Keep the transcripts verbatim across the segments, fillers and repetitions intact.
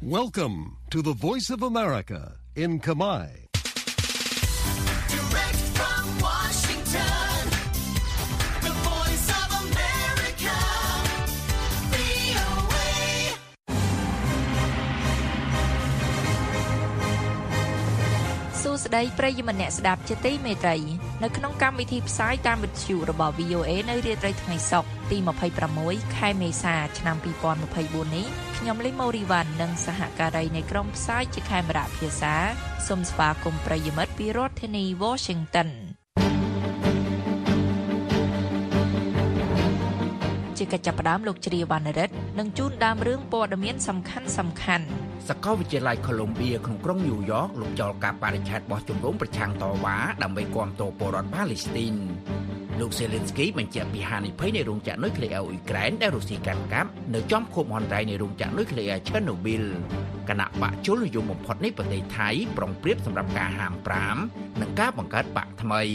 Welcome to the Voice of America in Khmer. Direct from Washington, the Voice of America, វី អូ เอ សួស្តីប្រិយមិត្តអ្នកស្ដាប់ជាទីមេត្រីនៅក្នុងកម្មវិធីផ្សាយតាមវិទ្យុរបស់ វី អូ เอ នៅរាត្រីថ្ងៃសុក្រទីยี่สิบหกខែមេសាឆ្នាំยี่สิบยี่สิบสี่នេះខ្ញុំលីម៉ូរីវ៉ាន់និងសហការីនៃក្រុមផ្សាយជាខេមរៈភាសាសូមស្វាគមន៍ប្រិយមិត្តពីរដ្ឋធានី Washington ជាកិច្ចចាប់ផ្ដើមលោកជ្រាវណ្ណរិទ្ធនឹងជូនដើមរឿងព័ត៌មានសំខាន់សំខាន់សាកលវិទ្យាល័យ Columbia ក្នុងក្រុង New York លោកចោលការបដិឆេទបោះជំរំប្រឆាំងតវ៉ាដើម្បីគាំទ្រពលរដ្ឋប៉ាឡេស្ទីនលោក Zelensky បញ្ជាក់ពីហានិភ័យនៃរោងចក្រនុយក្លេអ៊ែរអ៊ុយក្រែនដែលរុស្ស៊ីកាន់កាប់នៅចំខួបមហន្តរាយនៃរោងចក្រនុយក្លេអ៊ែរ Chernobyl គណៈបកជលនិយមបំផុតនៃប្រទេសថៃប្រុងប្រៀបសម្រាប់ការហាមប្រាមនិងការបង្កើតបកថ្មី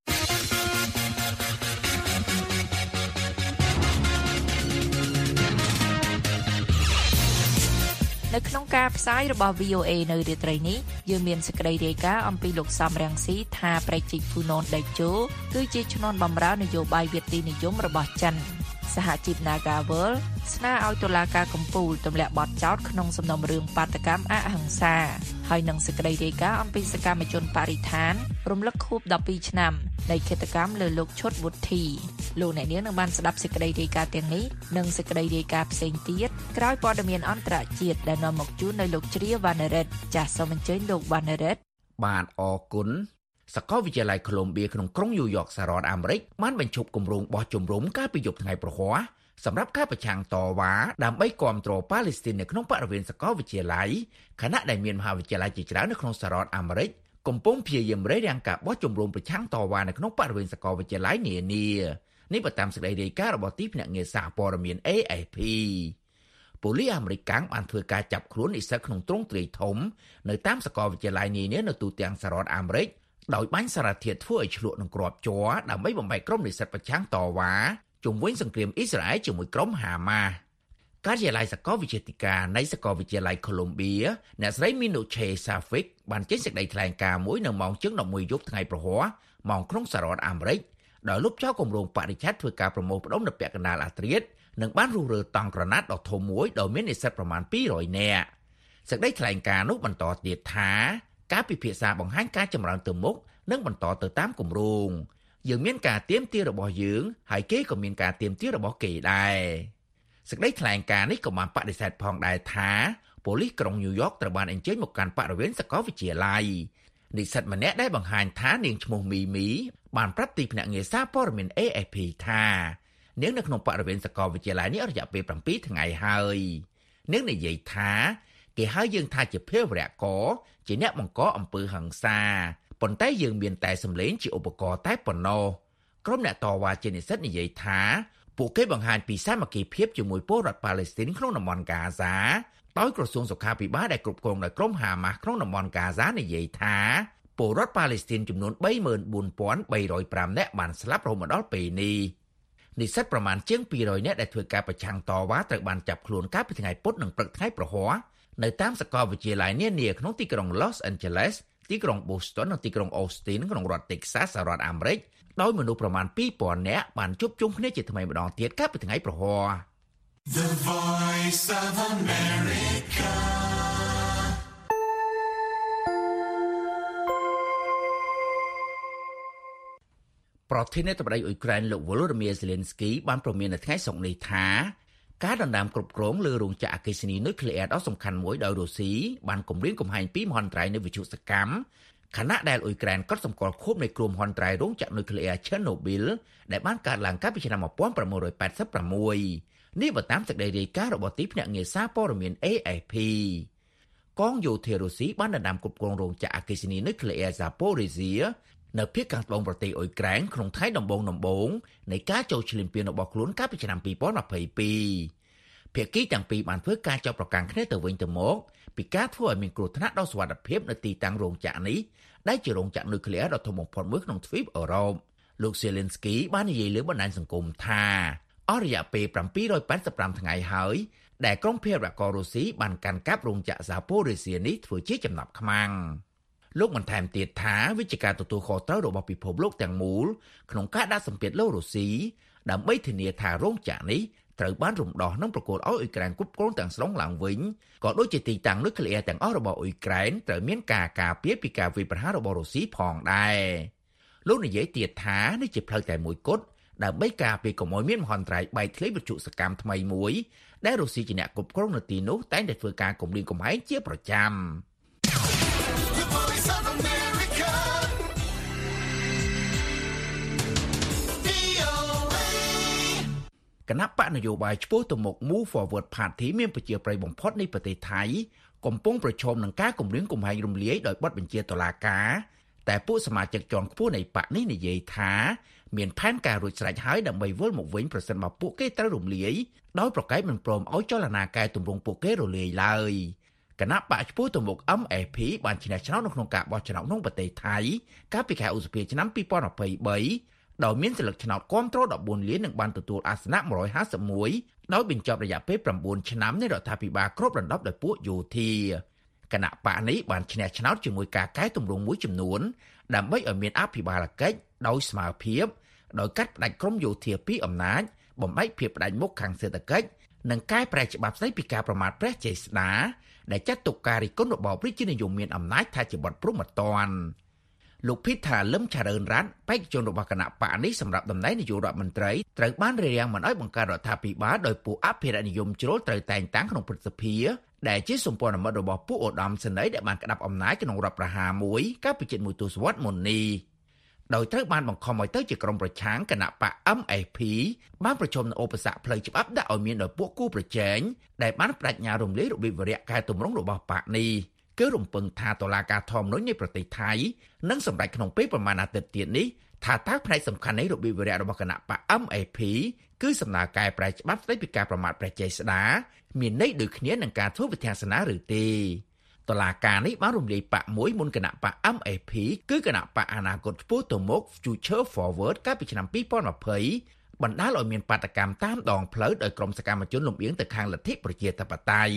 នៅក្នុងការផ្សាយរបស់ វី អូ เอ នៅរាត្រីនេះយើងមានសេចក្តីរាយការណ៍អំពីលោកសំរងស៊ីថាប្រជិកហ្វូណនដេជោគឺជាឈ្នន់បម្រើនយោបាយវិទ្យានិយមរបស់ចិនសហជីព Nagawal ស្នើឲ្យតុលាការកំពូលទម្លាក់បទចោទក្នុងសំណុំរឿងបាតកម្មអហិង្សាហើយនឹងសេចក្តីរាយការណ៍អំពីសកម្មជនបរិស្ថានរំលឹកខួបដប់ពីរឆ្នាំនៃឃាតកម្មលើលោកឈុតវុធី លោកអ្នកនាងនឹងបានស្ដាប់សេចក្តីរាយការណ៍ទាំងនេះនិងសេចក្តីរាយការណ៍ផ្សេងទៀតក្រោយព័ត៌មានអន្តរជាតិដែលនាំមកជូននៅលោកជ្រាវណ្ណរិទ្ធចាសសូមអញ្ជើញលោកវណ្ណរិទ្ធបាទអរគុណសាកលវិទ្យាល័យ Columbia ក្នុងក្រុង New York សហរដ្ឋអាមេរិកបានបញ្ឈប់គម្រោងបោះជំរំកាលពីយប់ថ្ងៃប្រហ័សសម្រាប់ការប្រឆាំងតវ៉ាដើម្បីគាំទ្រប៉ាឡេស្ទីននៅក្នុងបរិវេណសាកលវិទ្យាល័យខណៈដែលមានមហាវិទ្យាល័យជាច្រើននៅក្នុងសហរដ្ឋអាមេរិកកំពុងព្យាយាមរារាំងការបោះជំរំប្រឆាំងតវ៉ានៅក្នុងបរិវេណសាកលវិទ្យាល័យនានានេះបើតាមសេចក្តីរាយការណ៍របស់ទីភ្នាក់ងារសារព័ត៌មាន เอ เอฟ พี ប៉ូលីសអាមេរិកកាំងបានធ្វើការចាប់ខ្លួននិស្សិតក្នុងទ្រង់ទ្រាយធំនៅតាមសាកលវិទ្យាល័យនានានៅទូទាំងសហរដ្ឋអាមេរិកដោយបាញ់សារធាតុធ្វើឲ្យឆ្លក់នឹងគ្រាប់ជ័រដើម្បីបំបែកក្រុមនិស្សិតប្រឆាំងតវ៉ាជុំវិញសង្គ្រាមអ៊ីស្រាអែលជាមួយក្រុមហាម៉ាស់ការិយាល័យសាកលវិទ្យាធិការនៃសាកលវិទ្យាល័យ Columbia អ្នកស្រី Minoche Safik បានចេញសេចក្តីថ្លែងការណ៍មួយនៅម៉ោងជាងelevenយប់ថ្ងៃប្រហ័សម៉ោងក្នុងសហរដ្ឋអាមេរិកដោយលុបចោលគម្រោងបរិច្ឆេទធ្វើការប្រមូលផ្ដុំនៅពាក់កណ្ដាលអាធ្រាត្រនិងបានរុះរើតង់ក្រណាត់ដ៏ធំមួយដោយមាននិស្សិតប្រមាណtwo hundredនាក់សេចក្តីថ្លែងការណ៍នោះបន្តទៀតថាការពិភាក្សាបង្ហាញការចម្រើនទៅមុខនិងបន្តទៅតាមគម្រោងយើងមានការទៀមទារបស់យើងហើយគេក៏មានការទៀមទារបស់គេដែរសេចក្តីថ្លែងការណ៍នេះក៏បានបដិសេធផងដែរថាប៉ូលីសក្រុងញូវយ៉កត្រូវបានអញ្ជើញមកកាន់បរិវេណសាកលវិទ្យាល័យនិស្សិតម្នាក់ដែលបង្ហាញថានាងឈ្មោះមីមីបានប្រាប់ទីភ្នាក់ងារសារព័ត៌មាន เอ เอฟ พี ថានាងនៅក្នុងបរិវេណសាកលវិទ្យាល័យនេះរយៈពេលsevenថ្ងៃហើយនាងនិយាយថាគេហៅយើងថាជាភេរវករជាអ្នកបង្កអំពើហិង្សាប៉ុន្តែយើងមានតែសម្លេងជាឧបករណ៍តែប៉ុណ្ណោះក្រុមអ្នកតវ៉ាជានិស្សិតនិយាយថាពួកគេបង្ហាញពីសាមគ្គីភាពជាមួយពលរដ្ឋប៉ាឡេស្ទីនក្នុងតំបន់ហ្គាហ្សាដោយក្រសួងសុខាភិបាលដែលគ្រប់គ្រងដោយក្រុមហាម៉ាស់ក្នុងតំបន់ហ្គាហ្សានិយាយថាពលរដ្ឋប៉ាឡេស្ទីនចំនួនthree thousand four hundred fiveនាក់បានស្លាប់រហូតមកដល់ពេលនេះនិស្សិតប្រមាណជាងtwo hundredនាក់ដែលធ្វើការប្រឆាំងតវ៉ាត្រូវបានចាប់ខ្លួនកាលពីថ្ងៃពុធនិងព្រឹកថ្ងៃប្រហ័សនៅតាមសាកលវិទ្យាល័យនានាក្នុងទីក្រុង Los Angeles ទីក្រុង Boston និងទីក្រុង Austin ក្នុងរដ្ឋ Texas សហរដ្ឋអាមេរិកដោយមនុស្សប្រមាណtwo thousandនាក់បានជួបជុំគ្នាជាថ្មីម្ដងទៀតកាលពីថ្ងៃប្រហ័ស The Voice of America ប្រធានាធិបតីអ៊ុយក្រែនលោក Volodymyr Zelensky បានប្រមាននៅថ្ងៃសុក្រនេះថាការដណ្ដើមគ្រប់គ្រងលើរោងចក្រអគ្គិសនីនុយក្លេអ៊ែរដ៏សំខាន់មួយដោយរុស្ស៊ីបានគំរាមកំហែងពីមហន្តរាយនៃវិទ្យុសកម្មខណៈដែលអ៊ុយក្រែនកត់សម្គាល់ខួបនៃគ្រោះមហន្តរាយរោងចក្រនុយក្លេអ៊ែរ Chernobyl ដែលបានកើតឡើងកាលពីឆ្នាំnineteen eighty-six នេះបើតាមសេចក្តីរាយការណ៍របស់ទីភ្នាក់ងារសារព័ត៌មាន เอ เอฟ พี កងយោធារុស្ស៊ីបានដណ្ដើមគ្រប់គ្រងរោងចក្រអគ្គិសនីនុយក្លេអ៊ែរ Zaporizhzhia នៅភាគខាងត្បូងប្រទេសអ៊ុយក្រែនក្នុងថ្ងៃដំបូងដំបូងនៃការចូលឈ្លានពានរបស់ខ្លួនកាលពីឆ្នាំtwenty twenty-twoភាគីទាំងពីរបានធ្វើការចាប់ប្រកាន់គ្នាទៅវិញទៅមកពីការធ្វើឲ្យមានគ្រោះថ្នាក់ដល់សុវត្ថិភាពនៅទីតាំងរោងចក្រនេះដែលជារោងចក្រនុយក្លេអ៊ែរដ៏ធំបំផុតមួយក្នុងទ្វីបអឺរ៉ុបលោក Zelensky បាននិយាយលើបណ្ដាញសង្គមថាអស់រយៈពេលbảy trăm八mươi lămថ្ងៃហើយដែលក្រុមភេរវកររុស្ស៊ីបានកាន់កាប់រោងចក្រហ្សាប៉ូរេសៀនេះធ្វើជាចំណាប់ខ្មាំងលោកបានថែមទៀតថាវិជាការទទួលខុសត្រូវរបស់ពិភពលោកទាំងមូលក្នុងការដាក់សម្ពាធលើរុស្ស៊ីដើម្បីធានាថារោងចក្រនេះត្រូវបានរំដោះនិងប្រគល់ឲ្យអ៊ុយក្រែនគ្រប់គ្រងទាំងស្រុងឡើងវិញក៏ដូចជាទីតាំងនុយក្លេអ៊ែរទាំងអស់របស់អ៊ុយក្រែនត្រូវមានការការពារពីការវាយប្រហាររបស់រុស្ស៊ីផងដែរលោកនិយាយទៀតថានេះជាផ្លូវតែមួយគត់ដើម្បីការពារកុំឲ្យមានមហន្តរាយបែកធ្លាយវិទ្យុសកម្មថ្មីមួយដែលរុស្ស៊ីជាអ្នកគ្រប់គ្រងនៅទីនោះតែងតែធ្វើការគំរាមកំហែងជាប្រចាំគណៈបកនយោបាយឆ្ពោះទៅមុខ Move Forward Party មានប្រជាប្រិយបំផុតនៃប្រទេសថៃកំពុងប្រឈមនឹងការគំរាមកំហែងរំលាយដោយបទបញ្ជាតុលាការតែពួកសមាជិកជាន់ខ្ពស់នៃបកនេះនិយាយថាមានផែនការរួចស្រេចហើយដើម្បីវិលមកវិញប្រសិនបើពួកគេត្រូវរំលាយដោយប្រកែកមិនព្រមឲ្យចលនាកែទម្រង់ពួកគេរលាយឡើយគណៈបកឆ្ពោះទៅមុខ em ép pê បានឈ្នះឆ្នោតនៅក្នុងការបោះឆ្នោតក្នុងប្រទេសថៃកាលពីខែឧសភាឆ្នាំពីរពាន់ยี่สิบสามដោយមានសិលឹកឆ្នោតគាំទ្រដប់បួនលាននិងបានទទួលអាសនៈmột trăm hai mươi mốtដោយបញ្ចប់រយៈពេល៩ឆ្នាំនៃរដ្ឋាភិបាលគ្របដណ្ដប់ដោយពួកយោធាគណៈបកនេះបានឈ្នះឆ្នោតជាមួយការកែទម្រង់មួយចំនួនដើម្បីឲ្យមានអភិបាលកិច្ចដោយស្មើភាពដោយកាត់ផ្តាច់ក្រមយោធាពីអំណាចបំបែកភាពផ្ដាច់មុខខាងសេដ្ឋកិច្ចនិងកែប្រែច្បាប់ស្តីពីការប្រមាថព្រះចេស្តាដែលចាត់ទុកការរិះគន់របបរាជានិយមមានអំណាចថាជាបទព្រហ្មទណ្ឌលោកភីថាលឹមឆារឿនរ៉ាត់បេក្ខជនរបស់គណៈបកនេះសម្រាប់តំណែងនាយករដ្ឋមន្ត្រីត្រូវបានរារាំងមិនឲ្យបង្កើតរដ្ឋាភិបាលដោយពួកអភិរក្សនិយមជ្រុលត្រូវតែងតាំងក្នុងព្រឹទ្ធសភាដែលជាសម្ព័ន្ធមិត្តរបស់ពួកឧត្តមសេនីយ៍ដែលបានក្តាប់អំណាចក្នុងរដ្ឋប្រហារមួយកាលពីជិតមួយទសវត្សរ៍មុននេះដោយត្រូវបានបង្ខំឲ្យទៅជាក្រុមប្រឆាំងគណៈបក em ép pê បានប្រឈមនឹងឧបសគ្គផ្លូវច្បាប់ដាក់ឲ្យមានដោយពួកគូប្រជែងដែលបានបដិញ្ញារំលាយរបៀបវរៈកែទម្រង់របស់បកនេះគឺរំពឹងថាតុលាការធម្មនុញ្ញនៃប្រទេសថៃនឹងសម្រេចក្នុងពេលប្រមាណអាទិត្យទៀតនេះថាតើផ្នែកសំខាន់នៃរបៀបវរៈរបស់គណៈបក em ép pê គឺសំណើកែប្រែច្បាប់ស្តីពីការប្រមាថព្រះចេស្តាមានន័យដូចគ្នានឹងការធ្វើវិធានការឬទេតុលាការនេះបានរំលាយបកមួយមុនគណៈបក em ép pê គឺគណៈបកអនាគតឆ្ពោះទៅមុខ Future Forward កាលពីឆ្នាំពីរពាន់ยี่สิบបណ្ដាលឲ្យមានបាតកម្មតាមដងផ្លូវដោយក្រុមសកម្មជនលំអៀងទៅខាងលទ្ធិប្រជាធិបតេយ្យ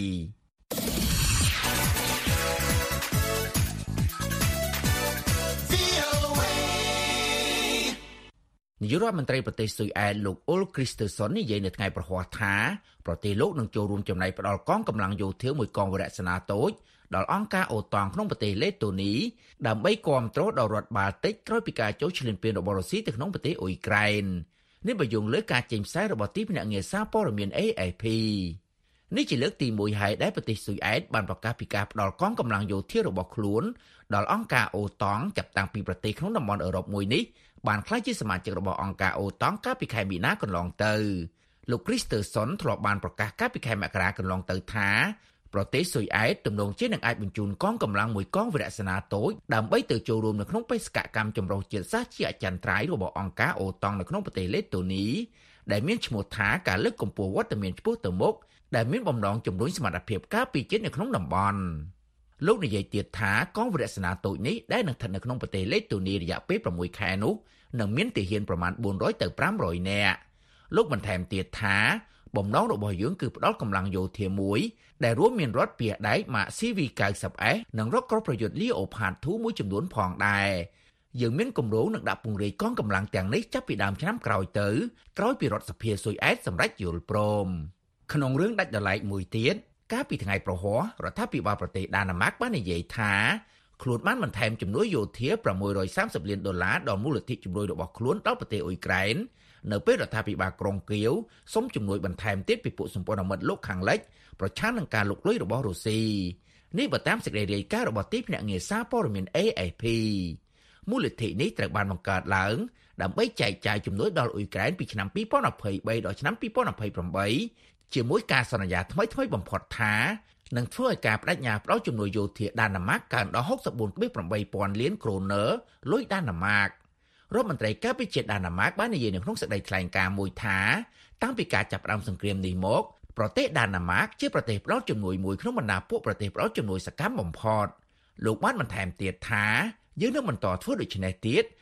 នាយករដ្ឋមន្ត្រីប្រទេសស៊ុយអែតលោកអ៊ុលគ្រីស្ទើសុននិយាយនៅថ្ងៃប្រហ័សថាប្រទេសលោកនឹងចូលរួមចំណែកផ្តល់កងកម្លាំងយោធាមួយកងវរៈសេនាតូចដល់អង្គការអូតង់ក្នុងប្រទេសលេតូនីដើម្បីគាំទ្រដល់រដ្ឋបាល់ទិកក្រោយពីការចូលឈ្លានពានរបស់រុស្ស៊ីទៅក្នុងប្រទេសអ៊ុយក្រែននេះបញ្យងលើការចេញផ្សាយរបស់ទីភ្នាក់ងារសារព័ត៌មាន A F P នេះជាលើកទីមួយហើយដែលប្រទេសស៊ុយអែតបានប្រកាសពីការផ្តល់កងកម្លាំងយោធារបស់ខ្លួនដល់អង្គការអូតង់ចាប់តាំងពីប្រទេសក្នុងតំបន់អឺរ៉ុបមួយនេះបានក្លាយជាសមាជិករបស់អង្គការអូតង់កាលពីខែមីនាកន្លងទៅលោកគ្រីស្ទើសុនធ្លាប់បានប្រកាសកាលពីខែមករាកន្លងទៅថាប្រទេសស៊ុយអែតទំនងជានឹងអាចបញ្ជូនកងកម្លាំងមួយកងវរៈសេនាតូចដើម្បីទៅចូលរួមនៅក្នុងបេសកកម្មចម្រុះជាតិសាសន៍ជាអចិន្ត្រៃយ៍របស់អង្គការអូតង់នៅក្នុងប្រទេសលេតូនីដែលមានឈ្មោះថាការលើកកម្ពស់វត្តមានឆ្ពោះទៅមុខដែលមានបំណងជំរុញសមត្ថភាពការពារជាតិនៅក្នុងតំបន់លោកនិយាយទៀតថាកងវរៈសេនាតូចនេះដែលនឹងស្ថិតនៅក្នុងប្រទេសលេតូនីរយៈពេលប្រាំមួយខែនោះនឹងមានទាហានប្រមាណបួនរយទៅប្រាំរយនាក់លោកបន្ថែមទៀតថាបំណងរបស់យើងគឺផ្ដល់កម្លាំងយោធាមួយដែលរួមមានរថពាហ៍ដែកម៉ាក C V 九十 S និងរថក្រោះប្រយុទ្ធ Leopard ทูមួយចំនួនផងដែរយើងមានគម្រោងនឹងដាក់ពង្រាយកងកម្លាំងទាំងនេះចាប់ពីដើមឆ្នាំក្រោយទៅក្រោយពីរដ្ឋសភាស៊ុយអែតសម្រេចយល់ព្រមក្នុងរឿងដាច់ដោយឡែកមួយទៀតកាលពីថ្ងៃប្រហ័សរដ្ឋាភិបាលប្រទេសដាណឺម៉ាកបាននិយាយថាខ្លួនបានបន្ថែមជំនួយយោធាប្រាំមួយរយសាមសិបលានដុល្លារដល់មូលនិធិជំនួយរបស់ខ្លួនដល់ប្រទេសអ៊ុយក្រែននៅពេលរដ្ឋាភិបាលក្រុងគៀវសុំជំនួយបន្ថែមទៀតពីពួកសម្ព័ន្ធមិត្តលោកខាងលិចប្រឆាំងនឹងការលុកលុយរបស់រុស្ស៊ីនេះបើតាមសេចក្តីរាយការណ៍របស់ទីភ្នាក់ងារសារព័ត៌មាន A F P មូលនិធិនេះត្រូវបានបង្កើតឡើងដើម្បីចែកចាយជំនួយដល់អ៊ុយក្រែនពីឆ្នាំពីរពាន់ยี่สิบสามដល់ឆ្នាំពីរពាន់ยี่สิบแปดជាមួយការសន្យាថ្មីៗបំផុតថានឹងធ្វើឲ្យការបដិញ្ញាផ្ដល់ជំនួយយោធាដាណឺម៉ាកកើនដល់หกสิบสี่จุดแปดពាន់លានក្រូនើលុយដាណឺម៉ាករដ្ឋមន្ត្រីការពារជាតិដាណឺម៉ាកបាននិយាយនៅក្នុងសេចក្តីថ្លែងការណ៍មួយថាតាំងពីការចាប់ផ្ដើមសង្គ្រាមនេះមកប្រទេសដាណឺម៉ាកជាប្រទេសផ្ដល់ជំនួយមួយក្នុងបណ្ដាពួកប្រទេសផ្ដល់ជំនួយសកម្មបំផុតលោកបានបន្ថែមទៀតថាយើងនឹងបន្តធ្វើដូច្នេះទៀត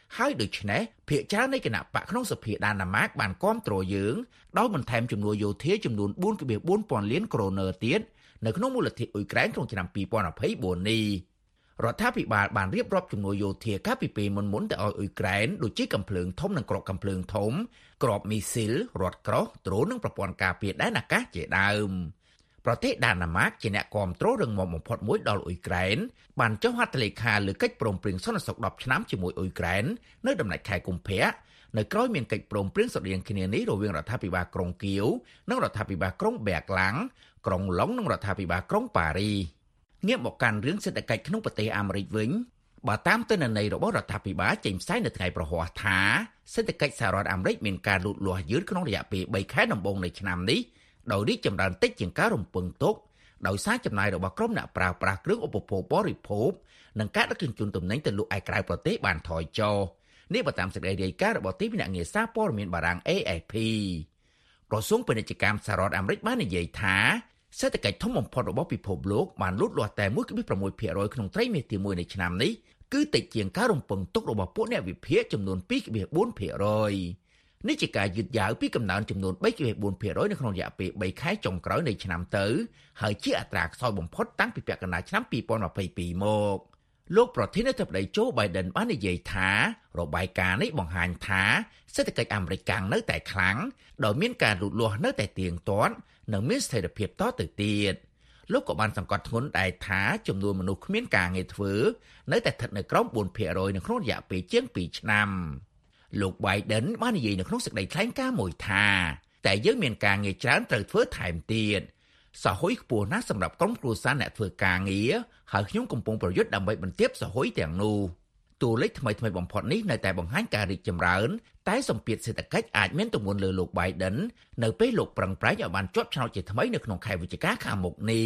ហើយដូច្នេះភាគច្រើននៃគណៈបកក្នុងសភាដានណាម៉ាកបានគាំទ្រយើងដោយបន្ថែមចំនួនយោធាចំនួន bốn phẩy bốnពាន់លានក្រូនទៀតនៅក្នុងមូលដ្ឋានអ៊ុយក្រែនក្នុងឆ្នាំពីរពាន់ยี่สิบสี่នេះរដ្ឋាភិបាលបានរៀបរាប់ចំនួនយោធាកាលពីពេលមុនមុនទៅឲ្យអ៊ុយក្រែនដូចជាកំភ្លើងធំនិងក្របកំភ្លើងធំក្របមីស៊ីលរថក្រោះដ្រូននិងប្រព័ន្ធការពារដែនអាកាសជាដើមប្រទេសដានណាម៉ាកជាអ្នកគាំទ្ររឹងមាំបំផុតមួយដល់អ៊ុយក្រែនបានចុះហត្ថលេខាលើកិច្ចព្រមព្រៀងសន្តិសុខដប់ឆ្នាំជាមួយអ៊ុយក្រែននៅដំណាច់ខែកុម្ភៈនៅក្រោយមានកិច្ចព្រមព្រៀងស្រដៀងគ្នានេះរវាងរដ្ឋាភិបាលក្រុងគៀវនិងរដ្ឋាភិបាលក្រុងបែកឡាំងក្រុងឡុងនិងរដ្ឋាភិបាលក្រុងប៉ារីងាកមកកាន់រឿងសេដ្ឋកិច្ចក្នុងប្រទេសអាមេរិកវិញបើតាមទិន្នន័យរបស់រដ្ឋាភិបាលចេញផ្សាយនៅថ្ងៃប្រហ័សថាសេដ្ឋកិច្ចសហរដ្ឋអាមេរិកមានការលូតលាស់យឺតក្នុងរយៈពេលបីខែដំបូងនៃឆ្នាំនេះដោយរីកចម្រើនតិចជាងការរំពឹងទុកដោយសារចំណាយរបស់ក្រុមអ្នកប្រើប្រាស់គ្រឿងឧបភោគបរិភោគនិងការដឹកជញ្ជូនទំនិញទៅលក់ឯក្រៅប្រទេសបានថយចុះនេះបើតាមសេចក្តីរាយការណ៍របស់ទីភ្នាក់ងារសារព័ត៌មានបារាំង A F P ក្រសួងពាណិជ្ជកម្មសហរដ្ឋអាមេរិកបាននិយាយថាសេដ្ឋកិច្ចធំបំផុតរបស់ពិភពលោកបានលូតលាស់តែ one point six percent ក្នុងត្រីមាសទីមួយនៃឆ្នាំនេះគឺតិចជាងការរំពឹងទុករបស់ពួកអ្នកវិភាគចំនួន two point four percent នេះជាការយឺតយ៉ាវពីកំណើនចំនួន three point four percent នៅក្នុងរយៈពេលthreeខែចុងក្រោយនៃឆ្នាំទៅហើយជាអត្រាខ្សោយបំផុតតាំងពីពាក់កណ្ដាលឆ្នាំtwenty twenty-twoមកលោកប្រធានាធិបតី Joe Biden បាននិយាយថារបាយការណ៍នេះបង្ហាញថាសេដ្ឋកិច្ចអាមេរិកកាំងនៅតែខ្លាំងដោយមានការលូតលាស់នៅតែទៀងទាត់និងមានស្ថិរភាពតទៅទៀតលោកក៏បានសង្កត់ធ្ងន់ដែរថាចំនួនមនុស្សគ្មានការងារធ្វើនៅតែស្ថិតនៅក្រោមfour percent នៅក្នុងរយៈពេលជាងtwoឆ្នាំលោក Biden បាននិយាយនៅក្នុងសេចក្តីថ្លែងការណ៍មួយថាតែយើងមានការងារច្រើនត្រូវធ្វើថែមទៀតសហុយខ្ពស់ណាស់សម្រាប់ក្រុមគ្រួសារអ្នកធ្វើការងារហើយខ្ញុំកំពុងប្រយុទ្ធដើម្បីបន្ទាបសហុយទាំងនោះតួលេខថ្មីៗបំផុតនេះនៅតែបង្ហាញការរីកចម្រើនតែសម្ពាធសេដ្ឋកិច្ចអាចមានទម្ងន់លើលោក Biden នៅពេលលោកប្រឹងប្រែងឲ្យបានជាប់ឆ្នោតជាថ្មីនៅក្នុងខែវិច្ឆិកាខាងមុខនេះ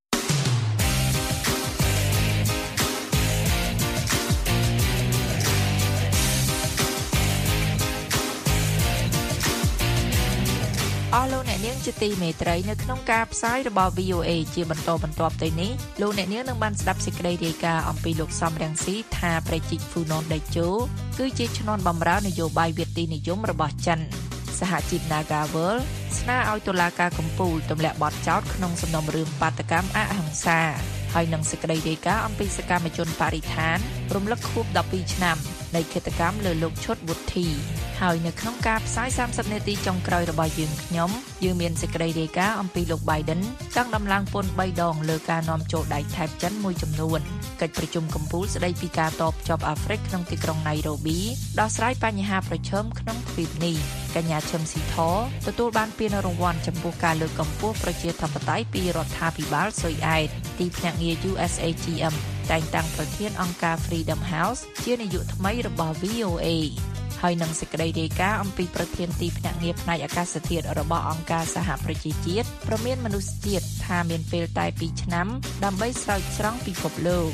អស់លោកអ្នកនាងជាទីមេត្រីនៅក្នុងការផ្សាយរបស់ V O A ជាបន្តបន្ទាប់ទៅនេះលោកអ្នកនាងនឹងបានស្ដាប់សេចក្តីរាយការណ៍អំពីលោកសំរងស៊ីថាប្រជាជនហ្វូណនដេជោគឺជាឈ្នន់បម្រើនយោបាយវិទ្យានិយមរបស់ចិនសហជីព Nagawal ស្នើឲ្យតុលាការកំពូលទម្លាក់បទចោទក្នុងសំណុំរឿងបាតកម្មអហិង្សាហើយនឹងសេចក្តីរាយការណ៍អំពីសកម្មជនបរិស្ថានរំលឹកខួបtwelveឆ្នាំនៃឃាតកម្មលើលោកឈុតវុធី ហើយនៅក្នុងការផ្សាយthirtyនាទីចុងក្រោយរបស់យើងខ្ញុំយើងមានសេចក្តីរាយការណ៍អំពីលោក Biden ចង់ដំឡើងពន្ធthreeដងលើការនាំចូលដែកថែបចិនមួយចំនួនកិច្ចប្រជុំកំពូលស្តីពីការតបជាប់អាហ្វ្រិកក្នុងទីក្រុង Nairobi ដោះស្រាយបញ្ហាប្រឈមក្នុងទ្វីបនេះកញ្ញាឈឹមស៊ីធទទួលបានពានរង្វាន់ចំពោះការលើកកម្ពស់ប្រជាធិបតេយ្យពីរដ្ឋាភិបាលស៊ុយអែតទីភ្នាក់ងារ U S A G M តែងតាំងប្រធានអង្គការ Freedom House ជានាយកថ្មីរបស់ V O A ហើយនឹងសេចក្តីរាយការណ៍អំពីប្រធានទីភ្នាក់ងារផ្នែកអាកាសធាតុរបស់អង្គការសហប្រជាជាតិប្រមានមនុស្សជាតិថាមានពេលតែtwoឆ្នាំដើម្បីស្រោចស្រង់ពិភពលោក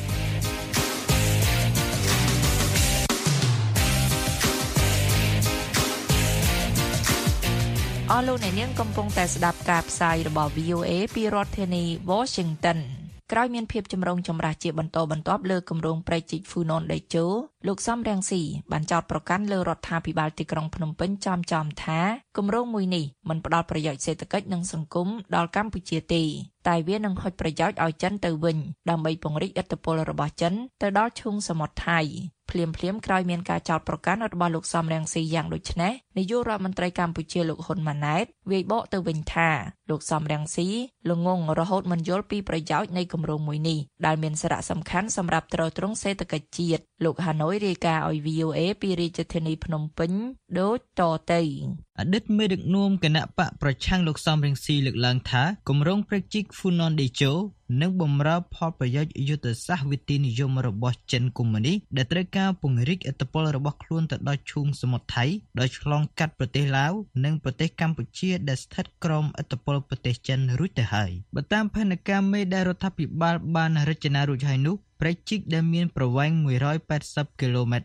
អស់លោកអ្នកនាងកំពុងតែស្ដាប់ការផ្សាយរបស់ V O A ពីរដ្ឋធានី Washington ក្រោយមានភាពចម្រូងចម្រាសជាបន្តបន្ទាប់លើគម្រោងព្រែកជីកហ្វូណនដេជោលោកសំរងស៊ីបានចោទប្រកាន់លើរដ្ឋាភិបាលទីក្រុងភ្នំពេញចំចំថាគម្រោងមួយនេះមិនផ្ដល់ប្រយោជន៍សេដ្ឋកិច្ចនិងសង្គមដល់កម្ពុជាទេតែវានឹងហុចប្រយោជន៍ឲ្យចិនទៅវិញដើម្បីពង្រីកឥទ្ធិពលរបស់ចិនទៅដល់ឈូងសមុទ្រថៃភ្លាមភ្លាមក្រោយមានការចោទប្រកាន់របស់លោកសំរងស៊ីយ៉ាងដូចនេះនាយករដ្ឋមន្ត្រីកម្ពុជាលោកហ៊ុនម៉ាណែតវាយបកទៅវិញថាលោកសំរងស៊ីល្ងងរហូតមិនយល់ពីប្រយោជន៍នៃគម្រោងមួយនេះដែលមានសារៈសំខាន់សម្រាប់ទ្រទ្រង់សេដ្ឋកិច្ចជាតិលោកហាណូយរាយការណ៍ឲ្យ V O A ពីរាជធានីភ្នំពេញដូចតទៅអតីតមេដឹកនាំគណៈបកប្រឆាំងលោកសំរងស៊ីលើកឡើងថាគម្រោងព្រែកជីកហ្វូណនដេជោនឹងបម្រើផលប្រយោជន៍យុទ្ធសាស្ត្រវិទ្យានិយមរបស់ចិនកុម្មុយនីសដែលត្រូវការពង្រីកឥទ្ធិពលរបស់ខ្លួនទៅដល់ឈូងសមុទ្រថៃដោយឆ្លងកាត់ប្រទេសឡាវនិងប្រទេសកម្ពុជាដែលស្ថិតក្រោមឥទ្ធិពលប្រទេសចិនរួចទៅហើយបើតាមផែនការមេដែលរដ្ឋាភិបាលបានរចនារួចហើយនោះព្រែកជីកដែលមានប្រវែងone hundred eightyគីឡូម៉ែត្រនេះ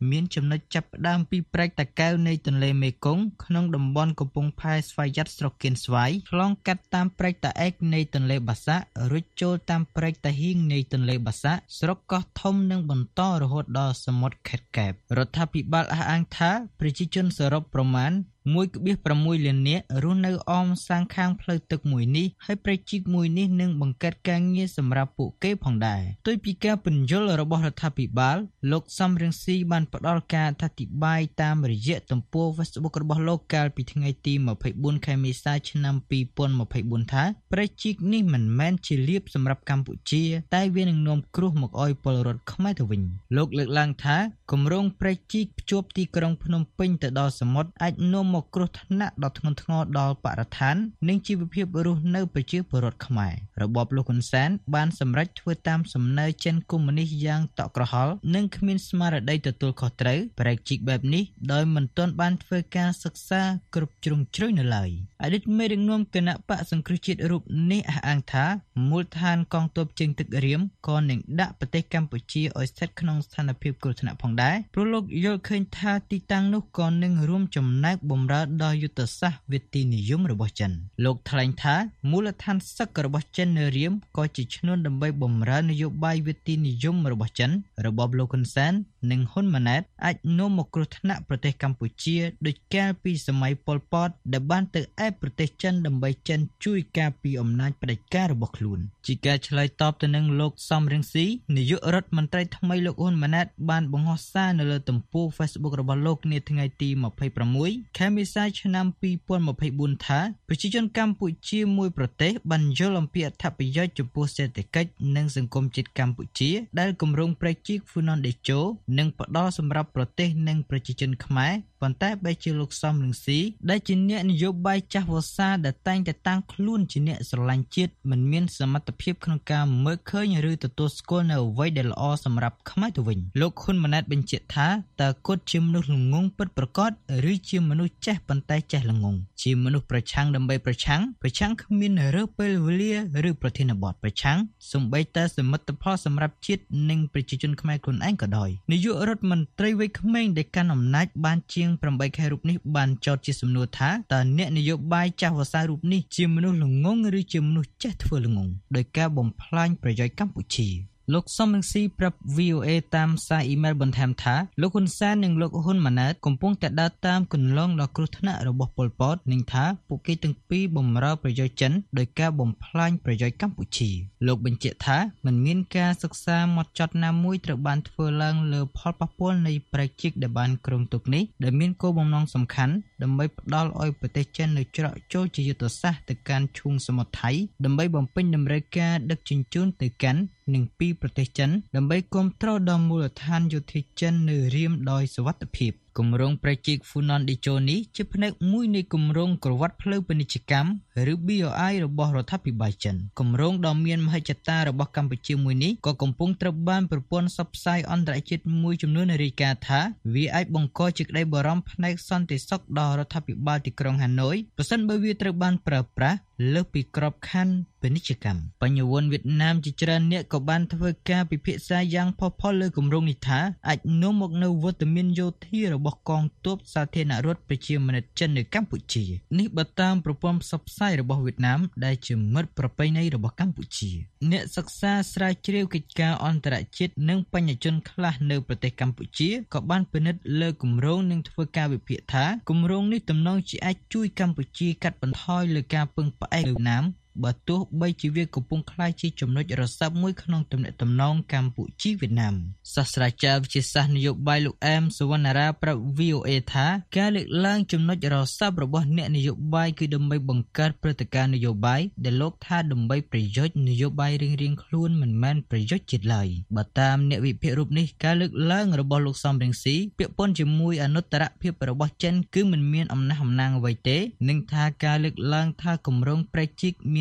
មានចំណុចចាប់ផ្ដើមពីព្រែកតាកែវនៃទន្លេមេគង្គក្នុងតំបន់កំពង់ផែស្វាយ័តស្រុកគៀនស្វាយឆ្លងកាត់តាមព្រែកតាអែកនៃទន្លេបាសាក់រួចចូលតាមព្រែកតាហ៊ីងនៃទន្លេបាសាក់ស្រុកកោះធំនិងបន្តរហូតដល់សមុទ្រខេត្តកែបរដ្ឋាភិបាលអះអាងថាប្រជាជនសរុបប្រមាណមួយគីឡូម៉ែត្រ លាននាក់រស់នៅអមសាងខាងផ្លូវទឹកមួយនេះហើយព្រែកជីកមួយនេះនឹងបង្កើតការងារសម្រាប់ពួកគេផងដែរផ្ទុយពីការពន្យល់របស់រដ្ឋាភិបាលលោកសំរងស៊ីបានផ្ដល់ការអធិប្បាយតាមរយៈទំព័រ Facebook របស់លោកកាលពីថ្ងៃទីម្ភៃបួនខែមេសាឆ្នាំពីរពាន់ម្ភៃបួនថាព្រែកជីកនេះមិនមែនជាលៀបសម្រាប់កម្ពុជាតែវានឹងនាំគ្រោះមកឲ្យពលរដ្ឋខ្មែរទៅវិញលោកលើកឡើងថាគម្រោងព្រែកជីកភ្ជាប់ទីក្រុងភ្នំពេញទៅដល់សមុទ្រអាចនាំមកគ្រោះថ្នាក់ដ៏ធ្ងន់ធ្ងរដល់បរិស្ថាននិងជីវភាពរស់នៅប្រជាពលរដ្ឋខ្មែររបបលោកហ៊ុនសែនបានសម្រេចធ្វើតាមសំណើចិនកុម្មុយនីសយ៉ាងតក់ក្រហល់និងគ្មានស្មារតីទទួលខុសត្រូវព្រែកជីកបែបនេះដោយមិនទាន់បានធ្វើការសិក្សាគ្រប់ជ្រុងជ្រោយនៅឡើយអតីតមេដឹកនាំគណៈបកសង្គ្រោះជាតិរូបនេះអះអាងថាមូលដ្ឋានកងទ័ពជើងទឹករៀមក៏នឹងដាក់ប្រទេសកម្ពុជាឲ្យស្ថិតក្នុងស្ថានភាពគ្រោះថ្នាក់ផងដែរព្រោះលោកយល់ឃើញថាទីតាំងនោះក៏នឹងរួមចំណែកបម្រើដល់យុទ្ធសាស្ត្រវិទ្យានិយមរបស់ចិនលោកថ្លែងថាមូលដ្ឋានសឹករបស់ចិននៅរៀមក៏ជាឈ្នួនដើម្បីបម្រើនយោបាយវិទ្យានិយមរបស់ចិនរបបលោកហ៊ុនសែននិងហ៊ុនម៉ាណែតអាចនាំមកគ្រោះថ្នាក់ប្រទេសកម្ពុជាដូចកាលពីសម័យប៉ុលពតដែលបានទៅអែបប្រទេសចិនដើម្បីចិនជួយការពារអំណាចផ្ដាច់ការរបស់ខ្លួនជាការឆ្លើយតបទៅនឹងលោកសំរងស៊ីនាយករដ្ឋមន្ត្រីថ្មីលោកហ៊ុនម៉ាណែតបានបង្ហោះសារនៅលើទំព័រ Facebook របស់លោកនាថ្ងៃទីម្ភៃប្រាំមួយខែមេសាឆ្នាំពីរពាន់ម្ភៃបួនថាប្រជាជនកម្ពុជាមួយប្រទេសបានយល់អំពីអត្ថប្រយោជន៍ចំពោះសេដ្ឋកិច្ចនិងសង្គមជាតិកម្ពុជាដែលគម្រោងព្រែកជីកហ្វូណនតេជោនឹងផ្ដល់សម្រាប់ប្រទេសនិងប្រជាជនខ្មែរប៉ុន្តែបែរជាលោកសំរងស៊ីដែលជាអ្នកនយោបាយចាស់វស្សាដែលតែងតែតាំងខ្លួនជាអ្នកស្រឡាញ់ជាតិមិនមានសមត្ថភាពក្នុងការមើលឃើញឬទទួលស្គាល់នៅអ្វីដែលល្អសម្រាប់ខ្មែរទៅវិញលោកហ៊ុនម៉ាណែតបញ្ជាក់ថាតើគាត់ជាមនុស្សល្ងងពិតប្រាកដឬជាមនុស្សចេះប៉ុន្តែចេះល្ងងជាមនុស្សប្រឆាំងដើម្បីប្រឆាំងប្រឆាំងគ្មានរើសពេលវេលាឬប្រធានបទប្រឆាំងសូម្បីតែសមិទ្ធផលសម្រាប់ជាតិនិងប្រជាជនខ្មែរខ្លួនឯងក៏ដោយនាយករដ្ឋមន្ត្រីវ័យក្មេងដែលកាន់អំណាចបានជាងប្រាំបីខែរូបនេះបានចោទជាសំណួរថាតើអ្នកនយោបាយចាស់វស្សារូបនេះជាមនុស្សល្ងងឬជាមនុស្សចេះធ្វើល្ងងដោយការបំផ្លាញប្រយោជន៍កម្ពុជាលោកសំរងស៊ីប្រាប់ វី អូ អេ តាមសារអ៊ីមែលបន្ថែមថាលោកហ៊ុនសែននិងលោកហ៊ុនម៉ាណែតកំពុងតែដើរតាមគន្លងដ៏គ្រោះថ្នាក់របស់ប៉ុលពតនិងថាពួកគេទាំងពីរបំរើប្រយោជន៍ចិនដោយការបំផ្លាញប្រយោជន៍កម្ពុជាលោកបញ្ជាក់ថាមិនមានការសិក្សាម៉ត់ចត់ណាមួយត្រូវបានធ្វើឡើងលើផលប៉ះពាល់នៃព្រែកជីកដែលបានគ្រោងទុកនេះដែលមានគោលបំណងសំខាន់ដើម្បីផ្ដល់ឲ្យប្រទេសចិននៅច្រកចូលជាយុទ្ធសាស្ត្រទៅកាន់ឈូងសមុទ្រថៃដើម្បីបំពេញតម្រូវការដឹកជញ្ជូនទៅកាន់និងពីប្រទេសចិនដើម្បីគាំទ្រដល់មូលដ្ឋានយោធាចិននៅរៀមដោយសុវត្ថិភាពគម្រោងព្រែកជីកហ្វូណនតេជោនេះជាផ្នែកមួយនៃគម្រោងក្រវ៉ាត់ផ្លូវពាណិជ្ជកម្មឬ ប៊ី អូ អាយ របស់រដ្ឋាភិបាលចិនគម្រោងដ៏មានមហិច្ឆតារបស់កម្ពុជាមួយនេះក៏កំពុងត្រូវបានប្រព័ន្ធផ្សព្វផ្សាយអន្តរជាតិមួយចំនួនរាយការណ៍ថាវាអាចបង្កជាក្តីបារម្ភផ្នែកសន្តិសុខដល់រដ្ឋាភិបាលទីក្រុងហាណូយប្រសិនបើវាត្រូវបានប្រើប្រាស់លើសពីក្របខ័ណ្ឌពាណិជ្ជកម្មបញ្ញវន្តវៀតណាមជាច្រើនអ្នកក៏បានធ្វើការពិភាក្សាយ៉ាងផុសផុលលើគម្រោងនេះថាអាចនាំមកនូវវត្តមានយោធារបស់កងទ័ពសាធារណរដ្ឋប្រជាមានិតចិននៅកម្ពុជានេះបើតាមប្រព័ន្ធផ្សព្វផ្សាយរបស់វៀតណាមដែលជាមិត្តប្រពៃណីរបស់កម្ពុជាអ្នកសិក្សាស្រាវជ្រាវកិច្ចការអន្តរជាតិនិងបញ្ញជនខ្លះនៅប្រទេសកម្ពុជាក៏បានពិនិត្យលើគម្រោងនិងធ្វើការវិភាគថាគម្រោងនេះទំនងជាអាចជួយកម្ពុជាកាត់បន្ថយលើការពឹងផ្អែកលើវៀតណាមបើទោះបីជាវាកំពុងក្លាយជាចំណុចរស័ព្ទមួយក្នុងទំនាក់ទំនងកម្ពុជាវៀតណាមសាស្ត្រាចារ្យវិទ្យាសាស្ត្រនយោបាយលោកអែមសុវណ្ណារាប្រាប់ វី អូ អេ ថាការលើកឡើងចំណុចរស័ព្ទរបស់អ្នកនយោបាយគឺដើម្បីបង្កើតព្រឹត្តិការណ៍នយោបាយដែលលោកថាដើម្បីប្រយោជន៍នយោបាយរៀងៗខ្លួនមិនមែនប្រយោជន៍ជាតិឡើយបើតាមអ្នកវិភាគរូបនេះការលើកឡើងរបស់លោកសំរងស៊ីពាក់ព័ន្ធជាមួយអនុត្តរភាពរបស់ចិនគឺមិនមានអំណះអំណាងអ្វីទេនិងថាការលើកឡើងថាគម្រោងព្រែកជីកមាន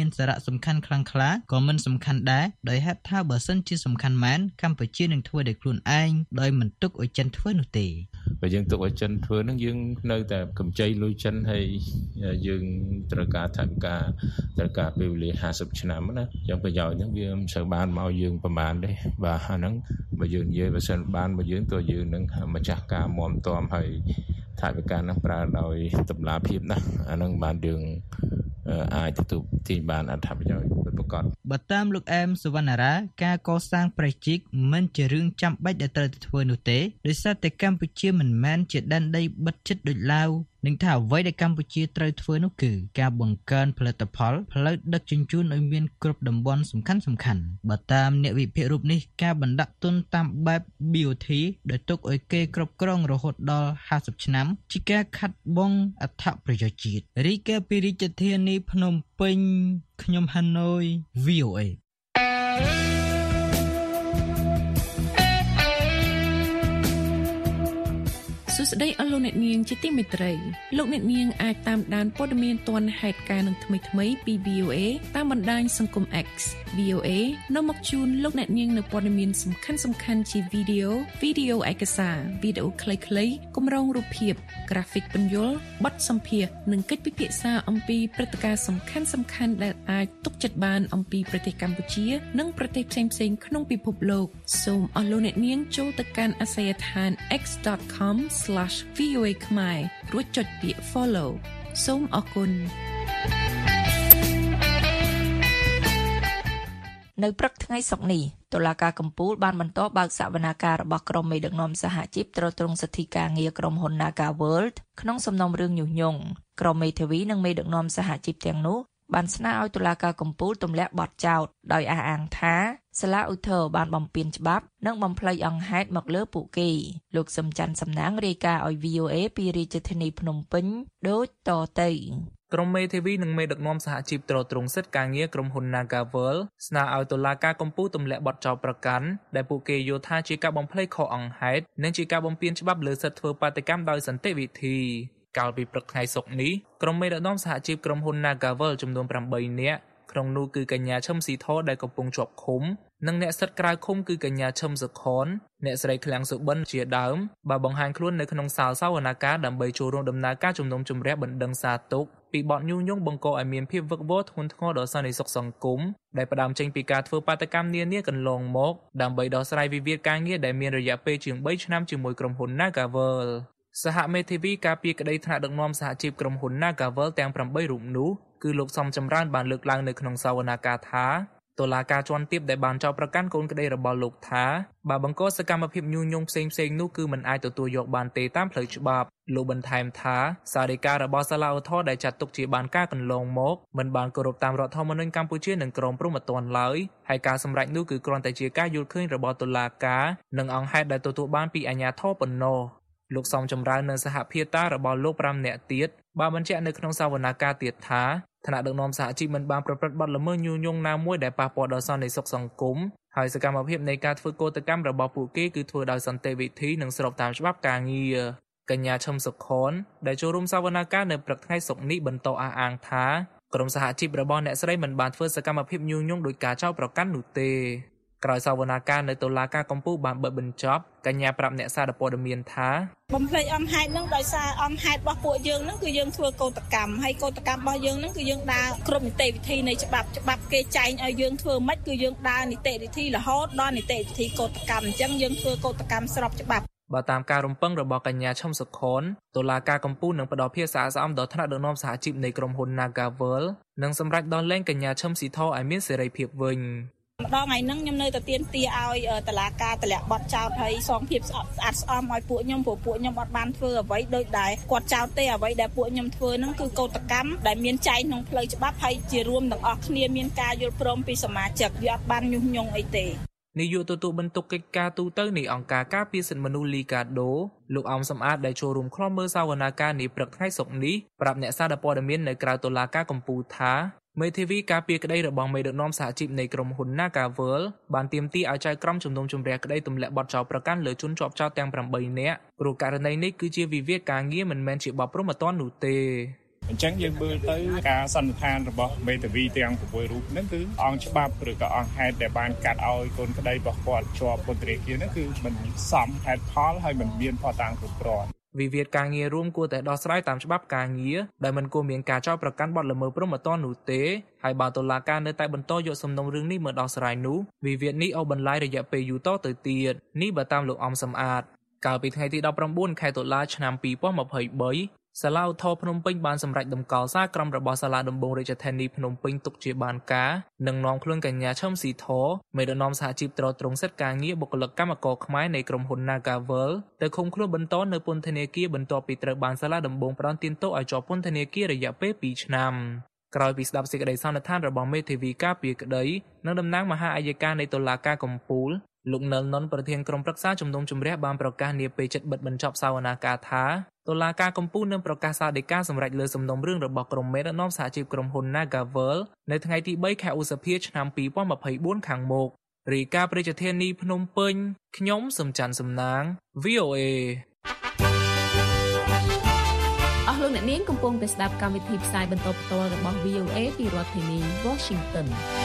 មានសារៈសំខាន់ខ្លាំងក្លាក៏មិនសំខាន់ដែរដោយហេតុថាបើសិនជាសំខាន់មែនកម្ពុជានឹងធ្វើដោយខ្លួនឯងដោយមិនទុកឲ្យចិនធ្វើនោះទេបើយើងទុកឲ្យចិនធ្វើនឹងយើងនៅតែកម្ចីលុយចិនហើយយើងត្រូវការថវិកាត្រូវការពេលវេលាห้าสิบឆ្នាំណាយ៉ាងប្រយោជន៍ហ្នឹងវាមិនសូវបានមកយើងប្រហែលទេបាទអាហ្នឹងបើយើងនិយាយបើសិនបានបើយើងទៅយើងនឹងម្ចាស់ការមមតំហើយថវិកាហ្នឹងប្រើដោយតម្លាភាពណាអាហ្នឹងបានយើងអាចទទួលទាញបានអត្ថប្រយោជន៍ប្រកបបើតាមលោកអែមសវណ្ណារាការកសាងប្រជិកមិនជារឿងចាំបាច់ដែលត្រូវធ្វើនោះទេដោយសារតែកម្ពុជាមិនមែនជាដែនដីបិទជិតដូចឡាវនឹងថាអ្វីដែលកម្ពុជាត្រូវធ្វើនោះគឺការបង្កើនផលិតផលផ្លូវដឹកជញ្ជូនឲ្យមានគ្រប់តំបន់សំខាន់សំខាន់បើតាមអ្នកវិភាគរូបនេះការបណ្ដាក់ទុនតាមបែប B O T ដោយទុកឲ្យគេគ្រប់គ្រងរហូតដល់ห้าสิบឆ្នាំជាការខាត់បងអត្ថប្រយោជន៍ជាតិរីកាពីរាជធានីភ្នំពេញខ្ញុំហាណូយ V O A សួស្តីអស់លោកអ្នកនាងជាទីមេត្រីលោកអ្នកនាងអាចតាមដានព័ត៌មានទាន់ហេតុការណ៍នឹងថ្មីៗពី V O A តាមបណ្ដាញសង្គម X V O A នាំមកជូនលោកអ្នកនាងនៅព័ត៌មានសំខាន់ៗជាវីដេអូវីដេអូឯកសារវីដេអូខ្លីៗគម្រោងរូបភាពក្រាហ្វិកពន្យល់បទសម្ភាសន៍និងកិច្ចពិភាក្សាអំពីព្រឹត្តិការណ៍សំខាន់ៗដែលអាចទុកចិត្តបានអំពីប្រទេសកម្ពុជានិងប្រទេសផ្សេងៗក្នុងពិភពលោកសូមអស់លោកអ្នកនាងចូលទៅកាន់អាសយដ្ឋាន x dot com slash v o a ខ្មែររួចចុចពាក្យ follow សូមអរគុណនៅព្រឹកថ្ងៃសុក្រនេះតុលាការកំពូលបានបន្តបើកសវនាការរបស់ក្រុមមេដឹកនាំសហជីពត្រួតត្រងសិទ្ធិការងារក្រុមហ៊ុន Naga World ក្នុងសំណុំរឿងញុះញង់ក្រុមមេធាវីនិងមេដឹកនាំសហជីពទាំងនោះបានស្នើឲ្យតុលាការកំពូលទម្លាក់បទចោទដោយអះអាងថាសាលាឧទ្ធរបានបំពានច្បាប់និងបំផ្លិចអង្គហេតុមកលើពួកគេលោកសំច័ន្ទសំណាងរាយការណ៍ឲ្យ V O A ពីរាជធានីភ្នំពេញដូចតទៅក្រុមមេធាវីនិងមេដឹកនាំសហជីពត្រួតត្រងសិទ្ធិការងារក្រុមហ៊ុន Naga World ស្នើឲ្យតុលាការកំពូលទម្លាក់បទចោទប្រកាន់ដែលពួកគេយល់ថាជាការបំផ្លិចខុសអង្គហេតុនិងជាការបំពានច្បាប់លើសិទ្ធិធ្វើបាតកម្មដោយសន្តិវិធីកាលពីព្រឹកថ្ងៃសុក្រនេះក្រុមមេដឹកនាំសហជីពក្រុមហ៊ុន Naga World ចំនួនប្រាំបីនាក់ក្នុងនោះគឺកញ្ញាឈឹមស៊ីធដែលកំពុងជាប់ឃុំនិងអ្នកសិទ្ធិក្រៅឃុំគឺកញ្ញាឈឹមសុខនអ្នកស្រីឃ្លាំងសុបិនជាដើមបានបង្ហាញខ្លួននៅក្នុងសាលសវនាការដើម្បីចូលរួមដំណើរការជំនុំជម្រះបណ្ដឹងសារទុកពីបទញុះញង់បង្កឲ្យមានភាពវឹកវរធ្ងន់ធ្ងរដល់សន្តិសុខសង្គមដែលផ្ដើមចេញពីការធ្វើបាតកម្មនានាកន្លងមកដើម្បីដោះស្រាយវិវាទការងារដែលមានរយៈពេលជាងបីឆ្នាំជាមួយក្រុមហ៊ុន Naga World សហមេធាវីការពារក្តីថ្នាក់ដឹកនាំសហជីពក្រុមហ៊ុន Naga World ទាំងប្រាំបីរូបនោះគឺលោកសំចម្រើនបានលើកឡើងនៅក្នុងសវនាការថាតុលាការជាន់ទាបដែលបានចោទប្រកាន់កូនក្តីរបស់លោកថាបើបង្កសកម្មភាពញុះញង់ផ្សេងៗនោះគឺមិនអាចទទួលយកបានទេតាមផ្លូវច្បាប់លោកបន្ថែមថាសារិការបស់សាលាឧទ្ធរដែលចាត់ទុកជាបានការកន្លងមកមិនបានគោរពតាមរដ្ឋធម្មនុញ្ញកម្ពុជានិងក្រមព្រហ្មទណ្ឌឡើយហើយការសម្រេចនោះគឺគ្រាន់តែជាការយល់ឃើញរបស់តុលាការនិងអង្គហេតុដែលទទួលបានពីអាជ្ញាធរប៉ុណ្ណោះលោកសំចម្រើននៅសហភាតារបស់លោកប្រាំនាក់ទៀតបានបញ្ជាក់នៅក្នុងសវនាការទៀតថាថ្នាក់ដឹកនាំសហជីពមិនបានប្រព្រឹត្តបទល្មើសញុះញង់ណាមួយដែលប៉ះពាល់ដល់សន្តិសុខសង្គមហើយសកម្មភាពនៃការធ្វើកោតកម្មរបស់ពួកគេគឺធ្វើដោយសន្តិវិធីនិងស្របតាមច្បាប់ការងារកញ្ញាឈឹមសុខនដែលចូលរួមសវនាការនៅព្រឹកថ្ងៃសុក្រនេះបន្តអះអាងថាក្រុមសហជីពរបស់អ្នកស្រីមិនបានធ្វើសកម្មភាពញុះញង់ដោយការចោទប្រកាន់នោះទេក្រោយសវនាការនៅតុលាការកំពូលបានបិទបញ្ចប់កញ្ញាប្រាប់អ្នកសារព័ត៌មានថាបំភ្លេចអង្គហេតុនឹងដោយសារអង្គហេតុរបស់ពួកយើងនឹងគឺយើងធ្វើកោតកម្មហើយកោតកម្មរបស់យើងនឹងគឺយើងដើរគ្រប់នីតិវិធីនៃច្បាប់ច្បាប់គេចែងឲ្យយើងធ្វើម៉េចគឺយើងដើរនីតិវិធីរហូតដល់នីតិវិធីកោតកម្មអញ្ចឹងយើងធ្វើកោតកម្មស្របច្បាប់បើតាមការរំពឹងរបស់កញ្ញាឈឹមសុខនតុលាការកំពូលនឹងផ្តល់ភាសាស្អំដល់ថ្នាក់ដឹកនាំសហជីពនៃក្រុមហ៊ុន Naga World និងសម្រេចដោះលែងកញ្ញាឈឹមស៊ីធឲ្យមានសេរីភាពវិញម្ដងថ្ងៃហ្នឹងខ្ញុំនៅតែទាមទារឲ្យតុលាការទម្លាក់បទចោទហើយសងភាពស្អាតស្អំឲ្យពួកខ្ញុំព្រោះពួកខ្ញុំអត់បានធ្វើអ្វីដូចដែរគាត់ចោទទេអ្វីដែលពួកខ្ញុំធ្វើហ្នឹងគឺកោតកម្មដែលមានចែងក្នុងផ្លូវច្បាប់ហើយជារួមទាំងអស់គ្នាមានការយល់ព្រមពីសមាជិកវាអត់បានញុះញង់អីទេនាយកទទួលបន្ទុកកិច្ចការទូតនៃអង្គការការពារសិទ្ធិមនុស្សលីកាដូលោកអមសំអាតដែលចូលរួមខ្លំមើលសវនាការនេះព្រឹកថ្ងៃសុក្រនេះប្រាប់អ្នកសារព័ត៌មាននៅក្រៅតុលាការកំពូលថាមេធាវីការពារក្តីរបស់មេដឹកនាំសហជីពនៃក្រុមហ៊ុន Naga World បានទាមទារឲ្យចៅក្រមជំនុំជម្រះក្តីទម្លាក់បទចោទប្រកាន់លើជនជាប់ចោទទាំងប្រាំបីនាក់ព្រោះករណីនេះគឺជាវិវាទការងារមិនមែនជាបទព្រហ្មទណ្ឌនោះទេអញ្ចឹងយើងមើលទៅការសន្និដ្ឋានរបស់មេធាវីទាំងប្រាំមួយរូបហ្នឹងគឺអង្គច្បាប់ឬក៏អង្គហេតុដែលបានកាត់ឲ្យកូនក្តីរបស់គាត់ជាប់ពន្ធនាគារហ្នឹងគឺមិនសមហេតុផលហើយមិនមានភស្តុតាងគ្រប់គ្រាន់វិវាទការងាររួមគួរតែដោះស្រាយតាមច្បាប់ការងារដែលមិនគួរមានការចោទប្រកាន់បទល្មើសព្រហ្មទណ្ឌនោះទេហើយបើតុលាការនៅតែបន្តយកសំណុំរឿងនេះមកដោះស្រាយនោះវិវាទនេះអូសបន្លាយរយៈពេលយូរតទៅទៀតនេះបើតាមលោកអំសំអាតកាលពីថ្ងៃទីដប់ប្រាំបួនខែតុលាឆ្នាំពីរពាន់ម្ភៃបីសាលាឧទ្ធរភ្នំពេញបានសម្រេចដំកល់សារក្រមរបស់សាលាដំបងរាជធានីភ្នំពេញទុកជាបានការនិងនាំខ្លួនកញ្ញាឈឹមស៊ីធមេដឹកនាំសហជីពត្រួតត្រងសិទ្ធិការងារបុគ្គលិកកម្មករខ្មែរនៃក្រុមហ៊ុន Nagavel ទៅឃុំខ្លួនបន្តនៅពន្ធនាគារបន្ទាប់ពីត្រូវបានសាលាដំបងផ្តន្ទាទោសឲ្យជាប់ពន្ធនាគាររយៈពេលពីរឆ្នាំក្រោយពីស្ដាប់សេចក្តីសន្និដ្ឋានរបស់មេធាវីការពារក្តីនិងតំណាងមហាអัยការនៃតុលាការកំពូលលោកណិលណុនប្រធានក្រុមប្រឹក្សាជំនុំជម្រះបានប្រកាសនាពេលជិតបិទបញ្ចប់សវនាការថាតុលាការកំពូលនឹងប្រកាសសាលដីកាសម្រាប់លើសំណុំរឿងរបស់ក្រុមមេដឹកនាំសហជីពក្រុមហ៊ុន Nagavel នៅថ្ងៃទីបីខែឧសភាឆ្នាំពីរពាន់ម្ភៃបួនខាងមុខរាយការណ៍ពីរាជធានីភ្នំពេញខ្ញុំសំច័ន្ទសំណាង វី អូ เอអស់លោកអ្នកនាងកំពុងតែស្ដាប់កម្មវិធីផ្សាយបន្តផ្ទាល់របស់ វី អូ เอ ពីរដ្ឋធានី Washington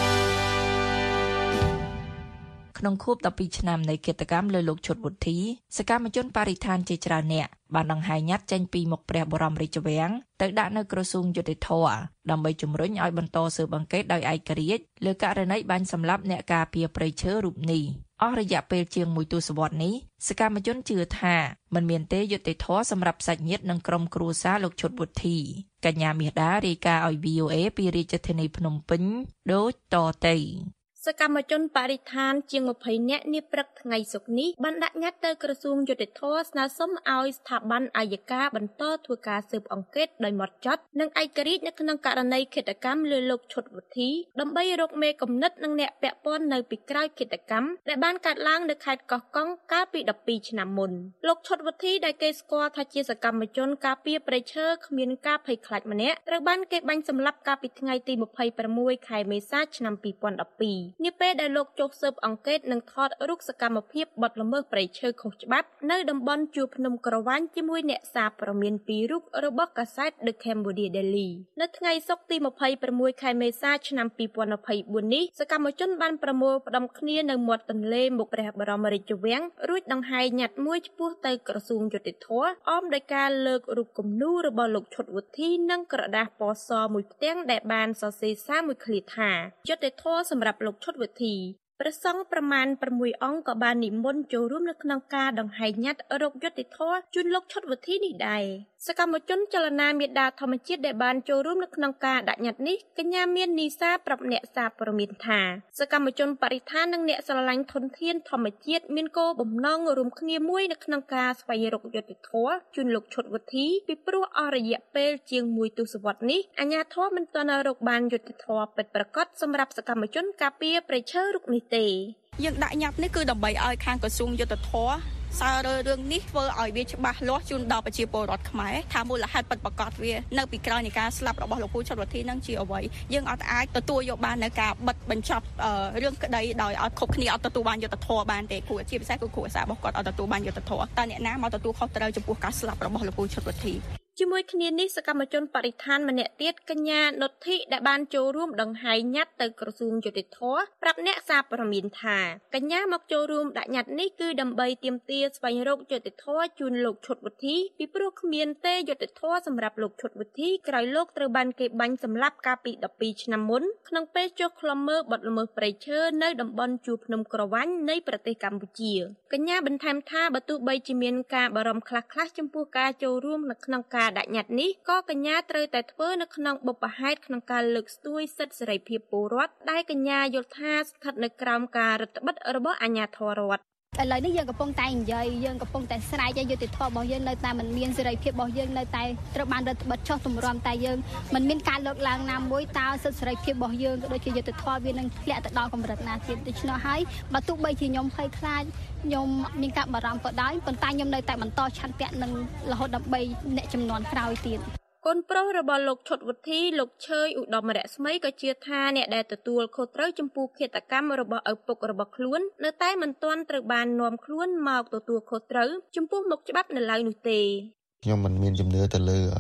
ក្នុងខួបដប់ពីរឆ្នាំនៃកិច្ចកម្មលើលោកឈុតវុធីសកម្មជនបរិស្ថានជាច្រើនអ្នកបានដង្ហែញត្តិចេញពីមុខព្រះបរមរាជវាំងទៅដាក់នៅក្រសួងយុតិធធម៌ដើម្បីជំរុញឲ្យបន្តស៊ើបអង្កេតដោយឯករាជ្យលើករណីបាញ់សម្លាប់អ្នកការពារព្រៃឈើរូបនេះអស់រយៈពេលជាងមួយទសវត្សរ៍នេះសកម្មជនជឿថាមិនមានទេយុតិធធម៌សម្រាប់សាច់ញាតិនិងក្រុមគ្រួសារលោកឈុតវុធីកញ្ញាមាសដារាយការណ៍ឲ្យ វី អូ เอ ពីរាជធានីភ្នំពេញដូចតទៅសកម្មជនបរិស្ថានជាងម្ភៃនាក់នាព្រឹកថ្ងៃសុក្រនេះបានដាក់ញត្តិទៅក្រសួងយុតិធធម៌ស្នើសុំឲ្យស្ថាប័នអัยការបន្តធ្វើការស៊ើបអង្កេតដោយហ្មត់ចត់និងឯករាជ្យនៅក្នុងករណីឃាតកម្មលើលោកឈុតវុធីដើម្បីរកមេគំនិតនិងអ្នកពាក់ព័ន្ធនៅពីក្រោយឃាតកម្មដែលបានកើតឡើងនៅខេត្តកោះកុងកាលពីដប់ពីរឆ្នាំមុនលោកឈុតវុធីដែលគេស្គាល់ថាជាសកម្មជនការពារព្រៃឈើគ្មានការភ័យខ្លាចម្នាក់ត្រូវបានគេបាញ់សម្លាប់កាលពីថ្ងៃទីម្ភៃប្រាំមួយខែមេសាឆ្នាំពីរពាន់ដប់ពីរនាពេលដែលលោកចុះស៊ើបអង្កេតនិងថតរូបសកម្មភាពបទល្មើសព្រៃឈើខុសច្បាប់នៅតំបន់ជួរភ្នំក្រវាញជាមួយអ្នកសារព័ត៌មានពីររូបរបស់កាសែត The Cambodia Daily នៅថ្ងៃសុក្រទីម្ភៃប្រាំមួយខែមេសាឆ្នាំពីរពាន់ម្ភៃបួននេះសកម្មជនបានប្រមូលផ្ដុំគ្នានៅមាត់ទន្លេមុខព្រះបរមរាជវាំងរួចដង្ហែញត្តិមួយឆ្ពោះទៅក្រសួងយុតិធធម៌អមដោយការលើករូបគំនូររបស់លោកឈុតវុធីនិងក្រដាសពណ៌សមួយផ្ទាំងដែលបានសរសេរសារមួយឃ្លាថាយុតិធធម៌សម្រាប់លោកឈុតវុធីព្រះសង្ឃប្រមាណប្រាំមួយអង្គក៏បាននិមន្តចូលរួមនៅក្នុងការដង្ហែញត្តិរកយុត្តិធម៌ជូនលោកឈុតវុធីនេះដែរសកម្មជនចលនាមេដាធម្មជាតិដែលបានចូលរួមនៅក្នុងការដាក់ញត្តិនេះកញ្ញាមាននីសាប្រាប់អ្នកសារព័ត៌មានថាសកម្មជនបរិស្ថាននិងអ្នកស្រឡាញ់ធនធានធម្មជាតិមានគោលបំណងរួមគ្នាមួយនៅក្នុងការស្វែងរកយុត្តិធម៌ជូនលោកឈុតវុធីពីព្រោះអស់រយៈពេលជាងមួយទសវត្សរ៍នេះអាជ្ញាធរមិនទាន់រកបានយុត្តិធម៌ពិតប្រាកដសម្រាប់សកម្មជនការពារព្រៃឈើរូបនេះទេយើងដាក់ញត្តិនេះគឺដើម្បីឲ្យខាងក្រសួងយុត្តិធម៌សាររឿងនេះធ្វើឲ្យវាច្បាស់លាស់ជូនដល់ប្រជាពលរដ្ឋខ្មែរថាមូលហេតុពិតប្រាកដវានៅពីក្រោយនៃការស្លាប់របស់លោកពូឈុតវុធីនឹងជាអ្វីយើងអត់អាចទទួលយកបាននៅការបិទបញ្ចប់រឿងក្តីដោយអត់គ្រប់គ្នាអត់ទទួលបានយុត្តិធម៌បានទេគ្រូជាពិសេសគឺគ្រូអាសារបស់គាត់អត់ទទួលបានយុត្តិធម៌តើអ្នកណាមកទទួលខុសត្រូវចំពោះការស្លាប់របស់លោកពូឈុតវុធីជាមួយគ្នានេះសកម្មជនបរិស្ថានម្នាក់ទៀតកញ្ញានុទ្ធិដែលបានចូលរួមដង្ហែញត្តិទៅក្រសួងយុតិធធម៌ប្រាប់អ្នកសារព័ត៌មានថាកញ្ញាមកចូលរួមដាក់ញត្តិនេះគឺដើម្បីទាមទារស្វែងរកយុតិធធម៌ជូនលោកឈុតវុធីពីព្រោះគ្មានទេយុតិធធម៌សម្រាប់លោកឈុតវុធីក្រោយលោកត្រូវបានគេបាញ់សម្លាប់កាលពីដប់ពីរឆ្នាំមុនក្នុងពេលចុះឃ្លាំមើលបទល្មើសព្រៃឈើនៅតំបន់ជួរភ្នំក្រវាញនៃប្រទេសកម្ពុជាកញ្ញាបន្ថែមថាបើទោះបីជាមានការបារម្ភខ្លះៗចំពោះការចូលរួមនៅក្នុងការដាក់ញត្តិនេះក៏កញ្ញាត្រូវតែធ្វើនៅក្នុងបុព្វហេតុក្នុងការលើកស្ទួយសិទ្ធិសេរីភាពពលរដ្ឋដែលកញ្ញាយល់ថាស្ថិតនៅក្រោមការរដ្ឋបិទរបស់អាជ្ញាធររដ្ឋឥឡូវនេះយើងកំពុងតែនិយាយយើងកំពុងតែស្រែកឲ្យយុត្តិធម៌របស់យើងនៅតែមិនមានសេរីភាពរបស់យើងនៅតែត្រូវបានរដ្ឋបិទចោះទម្រាំតែយើងមិនមានការលើកឡើងណាមួយតើសិទ្ធិសេរីភាពរបស់យើងក៏ដូចជាយុត្តិធម៌វានឹងធ្លាក់ទៅដល់កម្រិតណាទៀតដូច្នោះហើយបើទោះបីជាខ្ញុំភ័យខ្លាចខ្ញុំមានការបារម្ភក៏ដោយប៉ុន្តែខ្ញុំនៅតែបន្តឆន្ទៈនឹងរហូតដើម្បីអ្នកចំនួនក្រោយទៀតកូនប្រុសរបស់លោកឈុតវុធីលោកឈើឧត្តមរស្មីក៏ជឿថាអ្នកដែលទទួលខុសត្រូវចំពោះឃាតកម្មរបស់ឪពុករបស់ខ្លួននៅតែមិនទាន់ត្រូវបាននាំខ្លួនមកទទួលខុសត្រូវចំពោះមុខច្បាប់នៅឡើយនោះទេខ្ញុំមិនមានជំនឿទៅលើ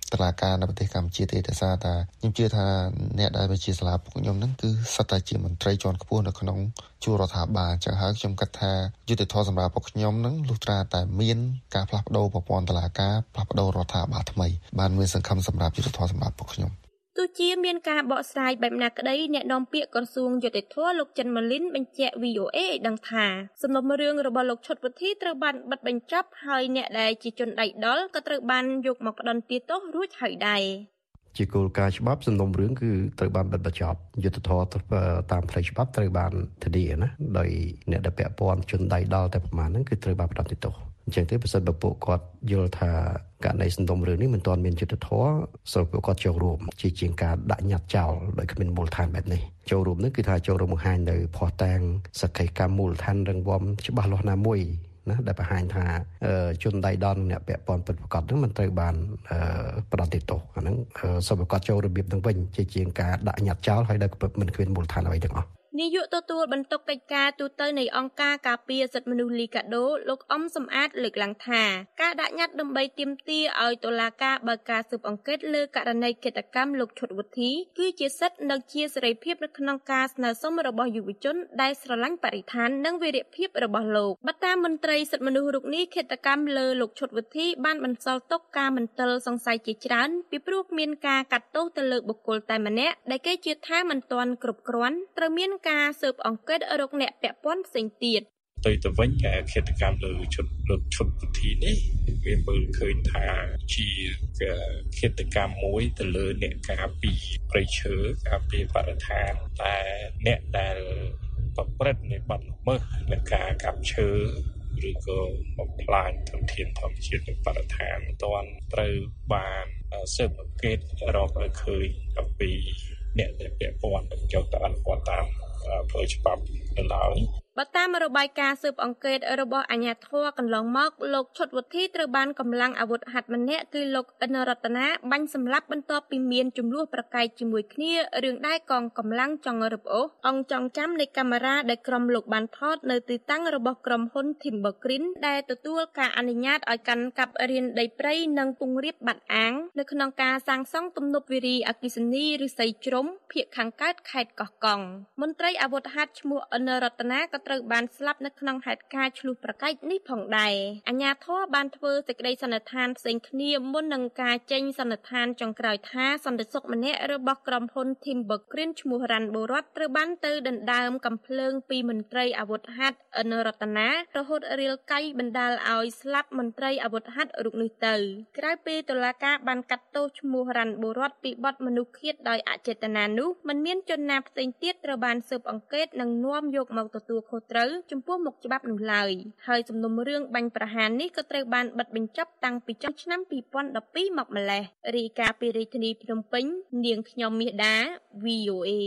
តឡាការនៅប្រទេសកម្ពុជាទេតែសារថាខ្ញុំជឿថាអ្នកដែលជាសាលាពួកខ្ញុំហ្នឹងគឺសិតតែជាមន្ត្រីជាន់ខ្ពស់នៅក្នុងជួររដ្ឋាភិបាលចឹងហើយខ្ញុំគិតថាយុត្តិធម៌សម្រាប់ពួកខ្ញុំហ្នឹងលុះត្រាតែមានការផ្លាស់ប្ដូរប្រព័ន្ធតឡាការផ្លាស់ប្ដូររដ្ឋាភិបាលថ្មីបានមានសង្ឃឹមសម្រាប់យុត្តិធម៌សម្រាប់ពួកខ្ញុំទោះជាមានការបកស្រាយបែបណាក្តីអ្នកនាំពាក្យក្រសួងយុតិធម៌លោកចិនម៉ាលីនបញ្ជាក់ វី អូ អេ ឲ្យដឹងថាសំណុំរឿងរបស់លោកឈុតវុធីត្រូវបានបិទបញ្ចប់ហើយអ្នកដែលជាជនដៃដល់ក៏ត្រូវបានយកមកផ្ដន្ទាទោសរួចហើយដែរជាគោលការណ៍ច្បាប់សំណុំរឿងគឺត្រូវបានបិទបញ្ចប់យុត្តិធម៌តាមផ្លូវច្បាប់ត្រូវបានធានាណាដោយអ្នកដែលពាក់ព័ន្ធជនដៃដល់តែប្រមាណហ្នឹងគឺត្រូវបានផ្ដន្ទាទោសអញ្ចឹងទេប្រសិនបើពួកគាត់យល់ថាករណីសំណុំរឿងនេះមិនទាន់មានយុត្តិធម៌សូមពួកគាត់ចូលរួមជាជាងការដាក់ញត្តិចោលដោយគ្មានមូលដ្ឋានបែបនេះចូលរួមនេះគឺថាចូលរួមបង្ហាញនៅភស្តុតាងសក្ខីកម្មមូលដ្ឋានរឹងមាំច្បាស់លាស់ណាមួយណាដែលបង្ហាញថាជនដៃដល់អ្នកពាក់ព័ន្ធពិតប្រាកដហ្នឹងមិនត្រូវបានផ្ដន្ទាទោសអាហ្នឹងសូមប្រកាសចូលរបៀបហ្នឹងវិញជាជាងការដាក់ញត្តិចោលហើយដែលមិនគ្មានមូលដ្ឋានអ្វីទាំងអស់នាយកទទួលបន្ទុកកិច្ចការទូតនៃអង្គការការពារសិទ្ធិមនុស្សលីកាដូលោកអំសំអាតលើកឡើងថាការដាក់ញត្តិដើម្បីទាមទារឲ្យតុលាការបើកការស៊ើបអង្កេតលើករណីឃាតកម្មលោកឈុតវុធីគឺជាសិទ្ធិនិងជាសេរីភាពនៅក្នុងការស្នើសុំរបស់យុវជនដែលស្រឡាញ់បរិស្ថាននិងវីរភាពរបស់លោកបត្តាមន្ត្រីសិទ្ធិមនុស្សរូបនេះឃាតកម្មលើលោកឈុតវុធីបានបន្សល់ទុកការមន្ទិលសង្ស័យជាច្រើនពីព្រោះមានការកាត់ទោសទៅលើបុគ្គលតែម្នាក់ដែលគេជឿថាមិនទាន់គ្រប់គ្រាន់ត្រូវមានការស៊ើបអង្កេតរកអ្នកពាក់ព័ន្ធផ្សេងទៀតទៅទៅវិញការឃាតកម្មលើឈុតលោកឈុតវុធីនេះវាមើលឃើញថាជាឃាតកម្មមួយទៅលើអ្នកការពារព្រៃឈើការពារបរិស្ថានតែអ្នកដែលប្រព្រឹត្តនៃបទល្មើសនៃការកាប់ឈើឬក៏បំផ្លាញធនធានធម្មជាតិនៃបរិស្ថានមិនទាន់ត្រូវបានស៊ើបអង្កេតរកឲ្យឃើញអំពីអ្នកដែលពាក់ព័ន្ធនឹងយកទៅអនុវត្តតាមផ្លូវច្បាប់នៅឡើយបើតាមរបាយការណ៍ស៊ើបអង្កេតរបស់អាជ្ញាធរកន្លងមកលោកឈុតវុធីត្រូវបានកម្លាំងអាវុធហត្ថម្នាក់គឺលោកអិនរតនាបាញ់សម្លាប់បន្ទាប់ពីមានចំនួនប្រកែកជាមួយគ្នារឿងដែរកងកម្លាំងចង់រឹបអូសអង្គចងចាំនៃកាមេរ៉ាដែលក្រុមលោកបានថតនៅទីតាំងរបស់ក្រុមហ៊ុន Timber Green ដែលទទួលការអនុញ្ញាតឲ្យកាន់កាប់រានដីព្រៃនិងពង្រៀបបាត់អាងនៅក្នុងការសាងសង់ទំនប់វារីអគ្គិសនីឫស្សីជ្រុំភាគខាងកើតខេត្តកោះកុងមន្ត្រីអាវុធហត្ថឈ្មោះអិនរតនាក៏ត្រូវបានស្លាប់នៅក្នុងហេតុការណ៍ឆ្លុះប្រកែកនេះផងដែរអាជ្ញាធរបានធ្វើសេចក្តីសន្និដ្ឋានផ្សេងគ្នាមុននឹងការចេញសន្និដ្ឋានចុងក្រោយថាសន្តិសុខម្នាក់របស់ក្រុមហ៊ុន Timber Green ឈ្មោះរ៉ាន់បូរ៉ាត់ត្រូវបានទៅដណ្ដើមកំភ្លើងពីមន្ត្រីអាវុធហត្ថអិនរតនារហូតរាលកៃបណ្ដាលឲ្យស្លាប់មន្ត្រីអាវុធហត្ថរូបនេះទៅក្រោយពីតុលាការបានកាត់ទោសឈ្មោះរ៉ាន់បូរ៉ាត់ពីបទមនុស្សឃាតដោយអចេតនានោះមិនមានជនណាផ្សេងទៀតត្រូវបានស៊ើបអង្កេតនិងនាំយកមកទទួលខុសត្រូវចំពោះមុខច្បាប់នោះឡើយហើយសំណុំរឿងបាញ់ប្រហារនេះក៏ត្រូវបានបិទបញ្ចប់តាំងពីចុងឆ្នាំពីរពាន់ដប់ពីរមកម្លេះរាយការណ៍ពីរាជធានីភ្នំពេញនាងខ្ញុំមាសដា វី អូ អេ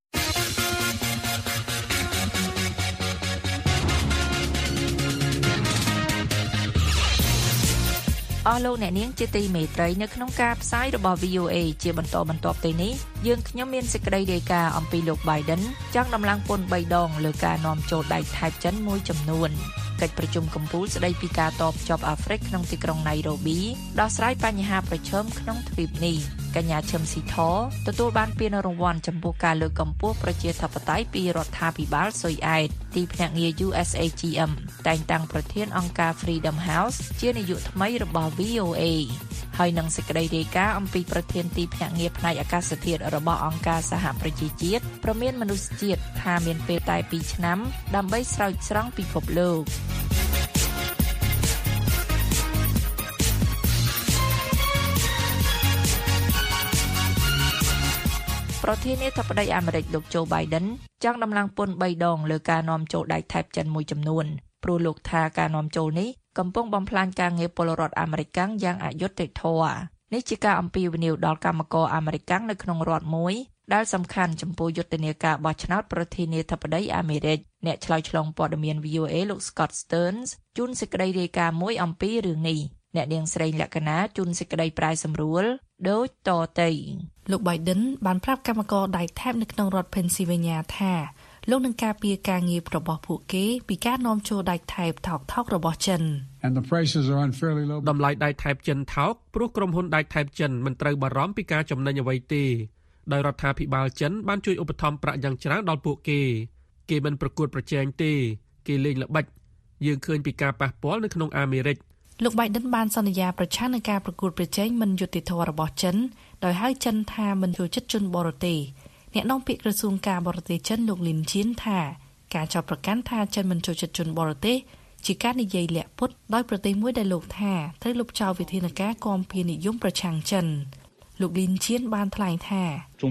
អស់លោកអ្នកនាងជាទីមេត្រីនៅក្នុងការផ្សាយរបស់ វី អូ អេ ជាបន្តបន្ទាប់ទៅនេះយើងខ្ញុំមានសេចក្តីរាយការណ៍អំពីលោក Biden ចង់ដំឡើងពន្ធបីដងលើការនាំចូលដែកថៃចិនមួយចំនួនកិច្ចប្រជុំកំពូលស្តីពីការតបភ្ជាប់អាហ្វ្រិកក្នុងទីក្រុង Nairobi ដោះស្រាយបញ្ហាប្រឈមក្នុងទ្វីបនេះកញ្ញាឈឹមស៊ីធទទួលបានពានរង្វាន់ចំពោះការលើកកម្ពស់ប្រជាធិបតេយ្យពីរដ្ឋាភិបាលស៊ុយអែតទីភ្នាក់ងារ យូ អេស เอ ជី เอ็ม តែងតាំងប្រធានអង្គការ Freedom House ជានាយកថ្មីរបស់ វី អូ អេ ហើយនឹងសេចក្តីរាយការណ៍អំពីប្រធានទីភ្នាក់ងារផ្នែកអាកាសធាតុរបស់អង្គការសហប្រជាជាតិប្រមានមនុស្សជាតិថាមានពេលតែពីរឆ្នាំដើម្បីស្រោចស្រង់ពិភពលោកប្រធានាធិបតីអាមេរិកលោកโจ Biden ចង់ដំឡើងពន្ធបីដងលើការនាំចូលដែកថៃចិនមួយចំនួនព្រោះលោកថាការនាំចូលនេះកំពុងបំផ្លាញការងារពលរដ្ឋអាមេរិកយ៉ាងអយុត្តិធម៌នេះជាការអំពាវនាវដល់កម្មករអាមេរិកនៅក្នុងរដ្ឋមួយដែលសំខាន់ចំពោះយុទ្ធនាការបោះឆ្នោតប្រធានាធិបតីអាមេរិកអ្នកឆ្លើយឆ្លងព័ត៌មាន វី អូ អេ លោក Scott Stearns ជូនសេចក្តីរាយការណ៍មួយអំពីរឿងនេះអ្នកនាងស្រីលក្ខណាជូនសេចក្តីប្រាយសម្រួលដូចតទៅលោក Biden បានប្រាប់កម្មករដែកថែបនៅក្នុងរដ្ឋ Pennsylvania ថាលោកនឹងការពារការងាររបស់ពួកគេពីការនាំចូលដែកថែបថោកថោករបស់ចិន And the prices are unfairly low. តម្លៃដែកថែបចិនថោកព្រោះក្រុមហ៊ុនដែកថែបចិនមិនត្រូវបារម្ភពីការចំណេញអ្វីទេដោយរដ្ឋាភិបាលចិនបានជួយឧបត្ថម្ភប្រាក់យ៉ាងច្រើនដល់ពួកគេគេមិនប្រកួតប្រជែងទេគេលេងល្បិចយើងឃើញពីការប៉ះពាល់នៅក្នុងអាមេរិកលោក Biden បានសន្យាប្រឆាំងនឹងការប្រកួតប្រជែងមិនយុត្តិធម៌របស់ចិនដោយហៅចិនថាមិនចូលចិត្តជនបរទេសអ្នកនាំពាក្យក្រសួងការបរទេសចិនលោកលីនជៀនថាការចោទប្រកាន់ថាចិនមិនចូលចិត្តជនបរទេសជាការនិយាយលាក់ពុតដោយប្រទេសមួយដែលលោកថាត្រូវលុបចោលវិធានការគាំពារនិយមប្រឆាំងចិនលោកលីនជៀនបានថ្លែងថា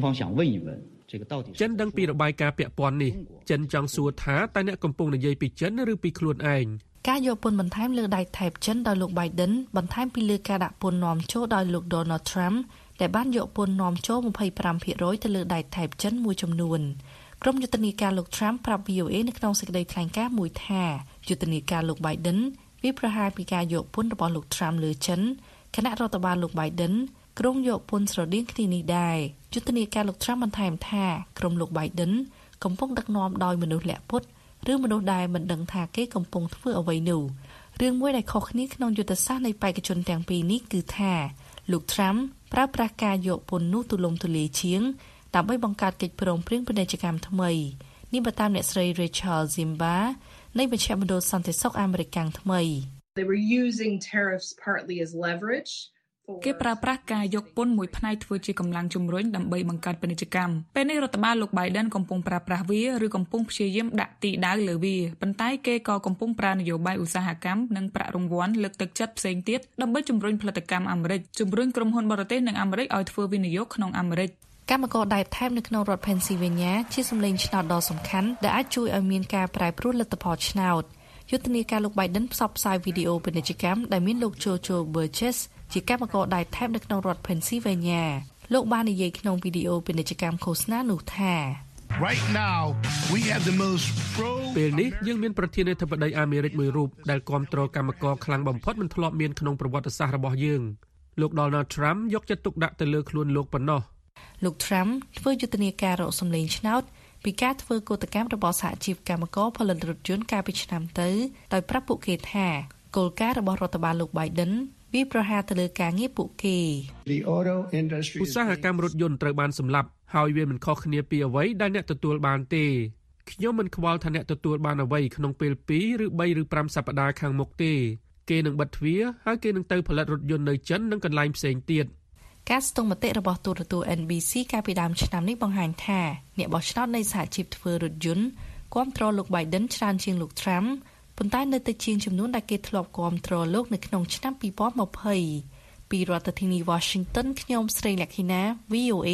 ចិនដឹងពីរបាយការណ៍ពាក់ព័ន្ធនេះចិនចង់សួរថាតើអ្នកកំពុងនិយាយពីចិនឬពីខ្លួនឯងការយកពន្ធបន្ថែមលើដែកថែបចិនដោយលោក Biden បន្ថែមពីលើការដាក់ពន្ធនាំចូលដោយលោក Donald Trump ដែលបានយកពន្ធនាំចូល ยี่สิบห้าเปอร์เซ็นต์ ទៅលើដែកថែបចិនមួយចំនួនក្រុមយុទ្ធនាការលោក Trump ប្រាប់ วี โอ เอ នៅក្នុងសេចក្តីថ្លែងការណ៍មួយថាយុទ្ធនាការលោក Biden វាប្រហែលពីការយកពន្ធរបស់លោក Trump លើចិនគណៈរដ្ឋបាលលោក Biden ក្រុងយកពន្ធស្រដៀងគ្នានេះដែរយុទ្ធនាការលោក Trump បន្ថែមថាក្រុមលោក Biden កំពុងដឹកនាំដោយមនុស្សលាក់ពុតឬមនុស្សដែលមិនដឹងថាគេកំពុងធ្វើអ្វីនោះរឿងមួយដែលខុសគ្នាក្នុងយុទ្ធសាស្ត្រនៃបេក្ខជនទាំងពីរនេះគឺថាលោក Trump ប្រើប្រាស់ការយកពន្ធនោះទូលំទូលាយជាងដើម្បីបង្កើតកិច្ចព្រមព្រៀងពាណិជ្ជកម្មថ្មីនេះបើតាមអ្នកស្រី Rachel Zimba នៃមជ្ឈមណ្ឌលសន្តិសុខអាមេរិកកាំងថ្មី They were using tariffs partly as leverageគេប្រើប្រាស់ការយកពន្ធមួយផ្នែកធ្វើជាកម្លាំងជំរុញដើម្បីបង្កើតពាណិជ្ជកម្មពេលនេះរដ្ឋបាលលោក Biden កំពុងប្រើប្រាស់វាឬកំពុងព្យាយាមដាក់ទីដាវលើវាប៉ុន្តែគេក៏កំពុងប្រើនយោបាយឧស្សាហកម្មនិងប្រាក់រង្វាន់លើកទឹកចិត្តផ្សេងទៀតដើម្បីជំរុញផលិតកម្មអាមេរិកជំរុញក្រុមហ៊ុនបរទេសនៅអាមេរិកឲ្យធ្វើវិនិយោគក្នុងអាមេរិកកម្មករដែកថែបនៅក្នុងរដ្ឋ Pennsylvania ជាសម្លេងឆ្នោតដ៏សំខាន់ដែលអាចជួយឲ្យមានការប្រែប្រួលលទ្ធផលឆ្នោតយុទ្ធនាការលោក Biden ផ្សព្វផ្សាយវីដេអូពាណិជ្ជកម្មដែលមានលោក Jojo Burgess ជាកម្មករដែកថែបនៅក្នុងរដ្ឋ Pennsylvania លោកបាននិយាយក្នុងវីដេអូពាណិជ្ជកម្មឃោសនានោះថា Right now we have the most pro ពេលនេះយើងមានប្រធានាធិបតីអាមេរិកមួយរូបដែលគាំទ្រកម្មករខ្លាំងបំផុតមិនធ្លាប់មានក្នុងប្រវត្តិសាស្ត្ររបស់យើងលោក Donald Trump យកចិត្តទុកដាក់ទៅលើខ្លួនលោកប៉ុណ្ណោះលោក Trump ធ្វើយុទ្ធនាការរកសម្លេងឆ្នោតពីការធ្វើកោតកម្មរបស់សហជីពកម្មករផលិតរថយន្តកាលពីឆ្នាំទៅដោយប្រាប់ពួកគេថាគោលការណ៍របស់រដ្ឋបាលលោក Biden វាប្រហារទៅលើការងារពួកគេឧស្សាហកម្មរថយន្តត្រូវបានសម្លាប់ហើយវាមិនខុសគ្នាពីអ្វីដែលអ្នកទទួលបានទេខ្ញុំមិនខ្វល់ថាអ្នកទទួលបានអ្វីក្នុងពេលពីរឬបីឬប្រាំសប្តាហ៍ខាងមុខទេគេនឹងបិទទ្វារហើយគេនឹងទៅផលិតរថយន្តនៅចិននិងកន្លែងផ្សេងទៀតការស្ទង់មតិរបស់ទូរទស្សន៍ N B C កាលពីដើមឆ្នាំនេះបង្ហាញថាអ្នកបោះឆ្នោតនៃសហជីពធ្វើរថយន្តគាំទ្រលោក Biden ច្រើនជាងលោក Trump ប៉ុន្តែនៅតែជាងចំនួនដែលគេធ្លាប់គាំទ្រលោកនៅក្នុងឆ្នាំยี่สิบยี่สิบពីរដ្ឋធានី Washington ខ្ញុំស្រីលក្ខិណា วี โอ เอ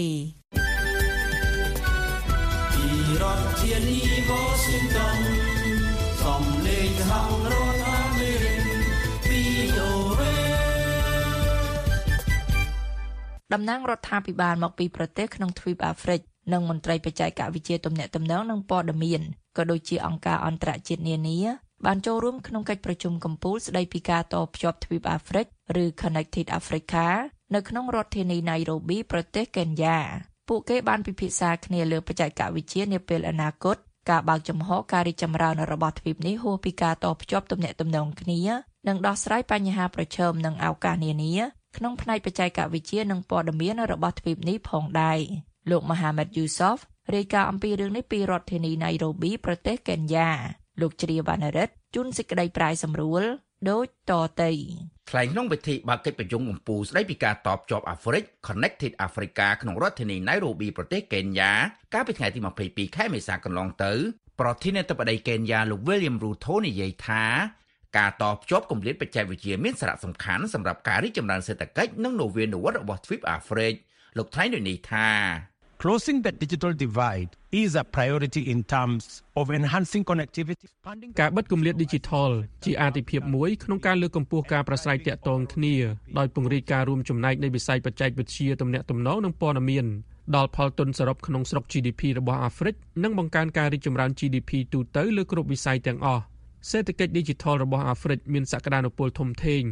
ពីរដ្ឋធានី Washington សំឡេងហៅរដ្ឋអាមេរិក วี โอ เอ តំណាងរដ្ឋាភិបាលមកពីប្រទេសក្នុងទ្វីបអាហ្វ្រិកនិងមន្ត្រីបច្ចេកវិទ្យាទំនាក់ទំនងនិងព័ត៌មានក៏ដូចជាអង្គការអន្តរជាតិនានាបានចូលរួមក្នុងកិច្ចប្រជុំកំពូលស្ដីពីការតភ្ជាប់ទ្វីបអាហ្វ្រិកឬ Connected Africa នៅក្នុងរដ្ឋធានី Nairobi ប្រទេសកេនយ៉ាពួកគេបានពិភាក្សាគ្នាលើបច្ចេកវិទ្យានាពេលអនាគតការបើកចំហការរីកចម្រើនរបស់ទ្វីបនេះហួសពីការតភ្ជាប់ទំនាក់ទំនងគ្នានិងដោះស្រាយបញ្ហាប្រឈមនិងឱកាសនានាក្នុងផ្នែកបច្ចេកវិទ្យានិងព័ត៌មានរបស់ទ្វីបនេះផងដែរលោក Mohammed Yusuf រាយការណ៍អំពីរឿងនេះពីរដ្ឋធានី Nairobi ប្រទេសកេនយ៉ាលោកជ្រាវណ្ណរិទ្ធជួនសេចក្តីប្រាយសម្រួលដូចតទៅថ្លែងក្នុងពិធីបើកកិច្ចប្រជុំកំពូលស្តីពីការតភ្ជាប់អាហ្វ្រិក Connected Africa ក្នុងរដ្ឋធានី Nairobi ប្រទេសកេនយ៉ាកាលពីថ្ងៃទីยี่สิบสองខែមេសាកន្លងទៅប្រធានាធិបតីកេនយ៉ាលោក William Ruto និយាយថាការតភ្ជាប់គម្លាតបច្ចេកវិទ្យាមានសារៈសំខាន់សម្រាប់ការរីកចម្រើនសេដ្ឋកិច្ចនិងនវានុវត្តន៍របស់ទ្វីបអាហ្វ្រិកលោកថ្លែងដូចនេះថា Closing the digital divide is a priority in terms of enhancing connectivity. ការបិទគម្លាត Digital ជាអាទិភាពមួយក្នុងការលើកកម្ពស់ការប្រស្រ័យទាក់ទងគ្នាដោយពង្រីកការរួមចំណែកនៃវិស័យបច្ចេកវិទ្យាទំនាក់ទំនងនិងព័ត៌មានដល់ផលទុនសរុបក្នុងស្រុក G D P របស់អាហ្វ្រិកនិងបង្កើនការរីកចម្រើន G D P ទូទៅលើគ្រប់វិស័យទាំងអស់សេដ្ឋកិច្ច Digital របស់អាហ្វ្រិកមានសក្តានុពលធំធេង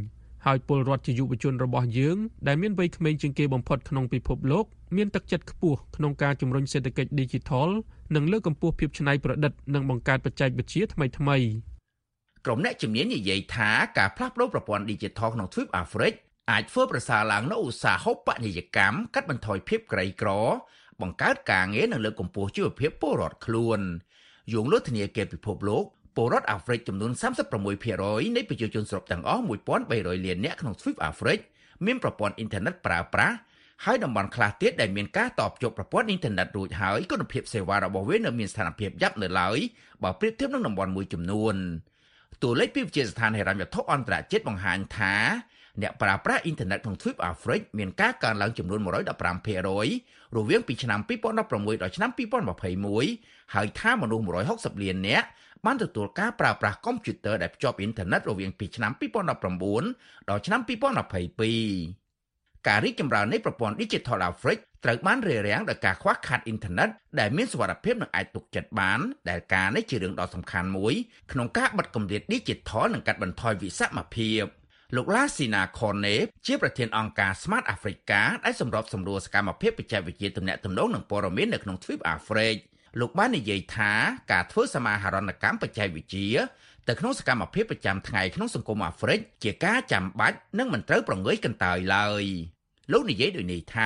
ហើយពលរដ្ឋជាយុវជនរបស់យើងដែលមានវ័យក្មេងជាងគេបំផុតក្នុងពិភពលោកមានទឹកចិត្តខ្ពស់ក្នុងការជំរុញសេដ្ឋកិច្ច Digital និងលើកកម្ពស់ភាពច្នៃប្រឌិតនិងបង្កើតបច្ចេកវិទ្យាថ្មីៗក្រុមអ្នកជំនាញនិយាយថាការផ្លាស់ប្តូរប្រព័ន្ធ Digital ក្នុងទ្វីបអាហ្វ្រិកអាចធ្វើប្រសើរឡើងនូវឧស្សាហូបនីយកម្មកាត់បន្ថយភាពក្រីក្របង្កើតការងារនិងលើកកម្ពស់ជីវភាពពលរដ្ឋខ្លួនយោងលើធនាគារពិភពលោកពលរដ្ឋអាហ្វ្រិកចំនួន សាមសិបប្រាំមួយភាគរយ នៃប្រជាជនសរុបទាំងអស់ មួយពាន់បីរយលាននាក់ក្នុងទ្វីបអាហ្វ្រិកមានប្រព័ន្ធអ៊ីនធឺណិតប្រើប្រាស់ហើយតំបន់ខ្លះទៀតដែលមានការតភ្ជាប់ប្រព័ន្ធអ៊ីនធឺណិតរួចហើយគុណភាពសេវារបស់វានៅមានស្ថានភាពយ៉ាប់នៅឡើយបើប្រៀបធៀបនឹងតំបន់មួយចំនួនតួលេខពីវិទ្យាស្ថានហិរញ្ញវត្ថុអន្តរជាតិបង្ហាញថាអ្នកប្រើប្រាស់អ៊ីនធឺណិតក្នុងទ្វីបអាហ្វ្រិកមានការកើនឡើងចំនួន មួយរយដប់ប្រាំភាគរយ រវាងពីឆ្នាំ ពីរពាន់ដប់ប្រាំមួយ ដល់ឆ្នាំ ពីរពាន់ម្ភៃមួយ ហើយថាមនុស្ស មួយរយហុកសិបលាននាក់បានទទួលការប្រើប្រាស់កុំព្យូទ័រដែលភ្ជាប់អ៊ីនធឺណិតរវាងពីឆ្នាំ ពីរពាន់ដប់ប្រាំបួន ដល់ឆ្នាំ ពីរពាន់ម្ភៃពីរ ការរីកចម្រើននៃប្រព័ន្ធ Digital Africa ត្រូវបានរារាំងដោយការខ្វះខាតអ៊ីនធឺណិតដែលមានសុវត្ថិភាពនិងអាចទុកចិត្តបានដែលការនេះជារឿងដ៏សំខាន់មួយក្នុងការបិទគម្លាត Digital និងកាត់បន្ថយវិសមភាពលោកឡាស៊ីណាខននេជាប្រធានអង្គការ Smart Africa ដែលសម្របសម្រួលសកម្មភាពបច្ចេកវិទ្យាទំនាក់ទំនងនិងព័ត៌មាននៅក្នុងទ្វីបអាហ្វ្រិកលោកបាននិយាយថាការធ្វើសមាហរណកម្មបច្ចេកវិទ្យាទៅក្នុងសកម្មភាពប្រចាំថ្ងៃក្នុងសង្គមអាហ្វ្រិកជាការចាំបាច់និងមិនត្រូវប្រងើយកន្តើយឡើយលោកនិយាយដូចនេះថា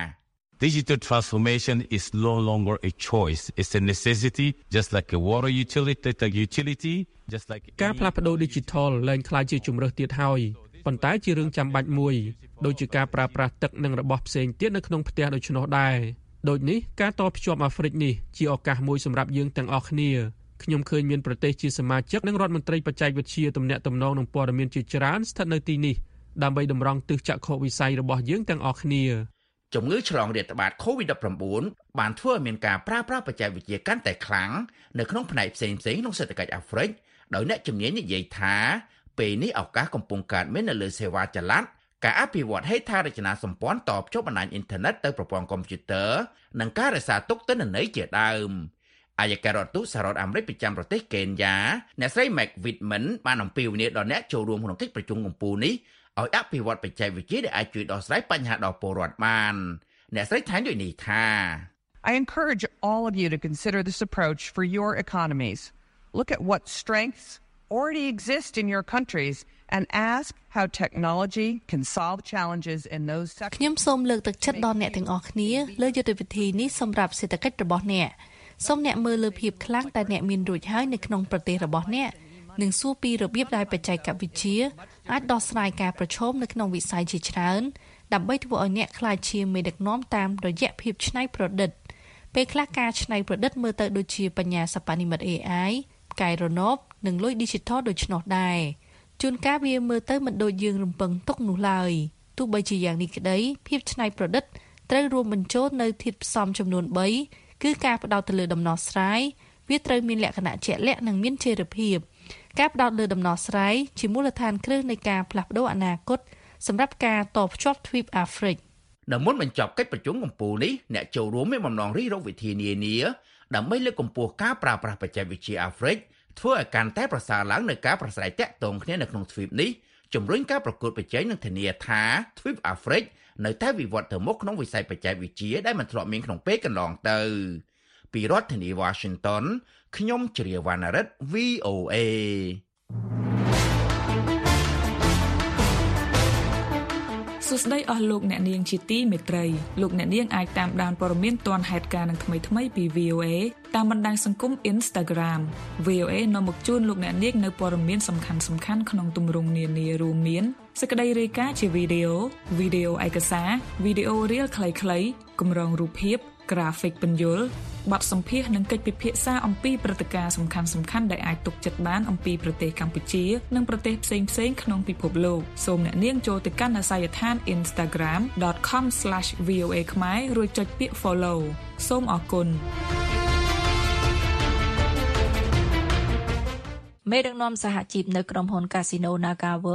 Digital transformation is no longer a choice. It's a necessity, just like a water utility, a utility, just like ការផ្លាស់ប្ដូរ Digital ឡើងក្លាយជាជម្រើសទៀតហើយប៉ុន្តែជារឿងចាំបាច់មួយដូចជាការប្រើប្រាស់ទឹកនិងរបស់ផ្សេងទៀតនៅក្នុងផ្ទះដូច្នោះដែរដូចនេះការតភ្ជាប់អាហ្វ្រិកនេះជាឱកាសមួយសម្រាប់យើងទាំងអស់គ្នាខ្ញុំឃើញមានប្រទេសជាសមាជិកនិងរដ្ឋមន្ត្រីបច្ចេកវិទ្យាទំនាក់ទំនងនិងព័ត៌មានជាច្រើនស្ថិតនៅទីនេះដើម្បីតម្រង់ទិសចក្ខុវិស័យរបស់យើងទាំងអស់គ្នាជំងឺឆ្លងរាតត្បាត កូវីដ ដប់ប្រាំបួន បានធ្វើឲ្យមានការប្រើប្រាស់បច្ចេកវិទ្យាកាន់តែខ្លាំងនៅក្នុងផ្នែកផ្សេងៗក្នុងសេដ្ឋកិច្ចអាហ្វ្រិកដោយអ្នកជំនាញនិយាយថាពេលនេះឱកាសកំពុងកើតមាននៅលើសេវាចល័តការអភិវឌ្ឍហេដ្ឋារចនាសម្ព័ន្ធតភ្ជាប់បណ្ដាញអ៊ីនធឺណិតទៅប្រព័ន្ធកុំព្យូទ័រនិងការរក្សាទុកទិន្នន័យជាដើមអាយការដ្ឋទូតសហរដ្ឋអាមេរិកប្រចាំប្រទេសកេនយ៉ាអ្នកស្រី Meg Whitman បានអំពាវនាវដល់អ្នកចូលរួមក្នុងកិច្ចប្រជុំកំពូលនេះឲ្យអភិវឌ្ឍបច្ចេកវិទ្យាដែលអាចជួយដោះស្រាយបញ្ហាដល់ពលរដ្ឋបានអ្នកស្រីថែមដូចនេះថា I encourage all of you to consider this approach for your economies. Look at what strengths already exist in your countries and ask how technology can solve challenges in those sectors. ខ្ញុំសូមលើកទឹកចិត្តដល់អ្នកទាំងអស់គ្នាលើយុទ្ធវិធីនេះសម្រាប់សេដ្ឋកិច្ចរបស់អ្នកសូមអ្នកមើលលើភាពខ្លាំងតែអ្នកមានរួចហើយនៅក្នុងប្រទេសរបស់អ្នកនិងសួរពីរបៀបដែលបច្ចេកវិទ្យាអាចដោះស្រាយការប្រឈមនៅក្នុងវិស័យជាច្រើនដើម្បីធ្វើឲ្យអ្នកក្លាយជាមេដឹកនាំតាមរយៈភាពច្នៃប្រឌិតពេលខ្លះការច្នៃប្រឌិតមើលទៅដូចជាបញ្ញាសិប្បនិម្មិត เอ ไอ ផ្កាយរណបនិងលុយ Digital ដូច្នោះដែរជួនកាលវាមើលទៅមិនដូចយើងរំពឹងទុកនោះឡើយទោះបីជាយ៉ាងនេះក្តីភាពច្នៃប្រឌិតត្រូវរួមបញ្ចូលនៅធាតុផ្សំចំនួនបីគឺការផ្ដោតទៅលើដំណោះស្រាយវាត្រូវមានលក្ខណៈជាក់លាក់និងមានចីរភាពការផ្ដោតលើដំណោះស្រាយជាមូលដ្ឋានគ្រឹះនៃការផ្លាស់ប្ដូរអនាគតសម្រាប់ការតភ្ជាប់ទ្វីបអាហ្វ្រិកនៅមុនបញ្ចប់កិច្ចប្រជុំកំពូលនេះអ្នកចូលរួមមានបំណងរិះរកវិធីនានាដើម្បីលើកកម្ពស់ការប្រើប្រាស់បច្ចេកវិទ្យាអាហ្វ្រិកធ្វើឲ្យកាន់តែប្រសើរឡើងនៅការប្រស្រ័យទាក់ទងគ្នានៅក្នុងទ្វីបនេះជំរុញការប្រកួតប្រជែងនិងធានាថាទ្វីបអាហ្វ្រិកនៅតែវិវត្តទៅមុខក្នុងវិស័យបច្ចេកវិទ្យាដែលមិនធ្លាប់មានក្នុងពេលកន្លងទៅពីរដ្ឋធានី Washington ខ្ញុំជ្រាវវណ្ណរិទ្ធ វី អូ เอសួស្តីអស់លោកអ្នកនាងជាទីមេត្រីលោកអ្នកនាងអាចតាមដានព័ត៌មានទាន់ហេតុការណ៍នឹងថ្មីៗពី វី អូ เอ តាមបណ្ដាញសង្គម Instagram វី អូ เอ នាំមកជូនលោកអ្នកនាងនៅព័ត៌មានសំខាន់ៗក្នុងទម្រង់នានារួមមានសេចក្តីរាយការណ៍ជាវីដេអូវីដេអូឯកសារវីដេអូរៀលខ្លីៗគម្រោងរូបភាពក្រាហ្វិកពន្យល់បទសម្ភាសន៍និងកិច្ចពិភាក្សាអំពីព្រឹត្តិការណ៍សំខាន់ៗដែលអាចទុកចិត្តបានអំពីប្រទេសកម្ពុជានិងប្រទេសផ្សេងៗក្នុងពិភពលោកសូមអ្នកនាងចូលទៅកាន់អាសយដ្ឋាន instagram dot com slash v o a ខ្មែររួចចុចពាក្យ follow សូមអរគុណមេដឹកនាំសហជីពនៅក្រុមហ៊ុន Casino Naga World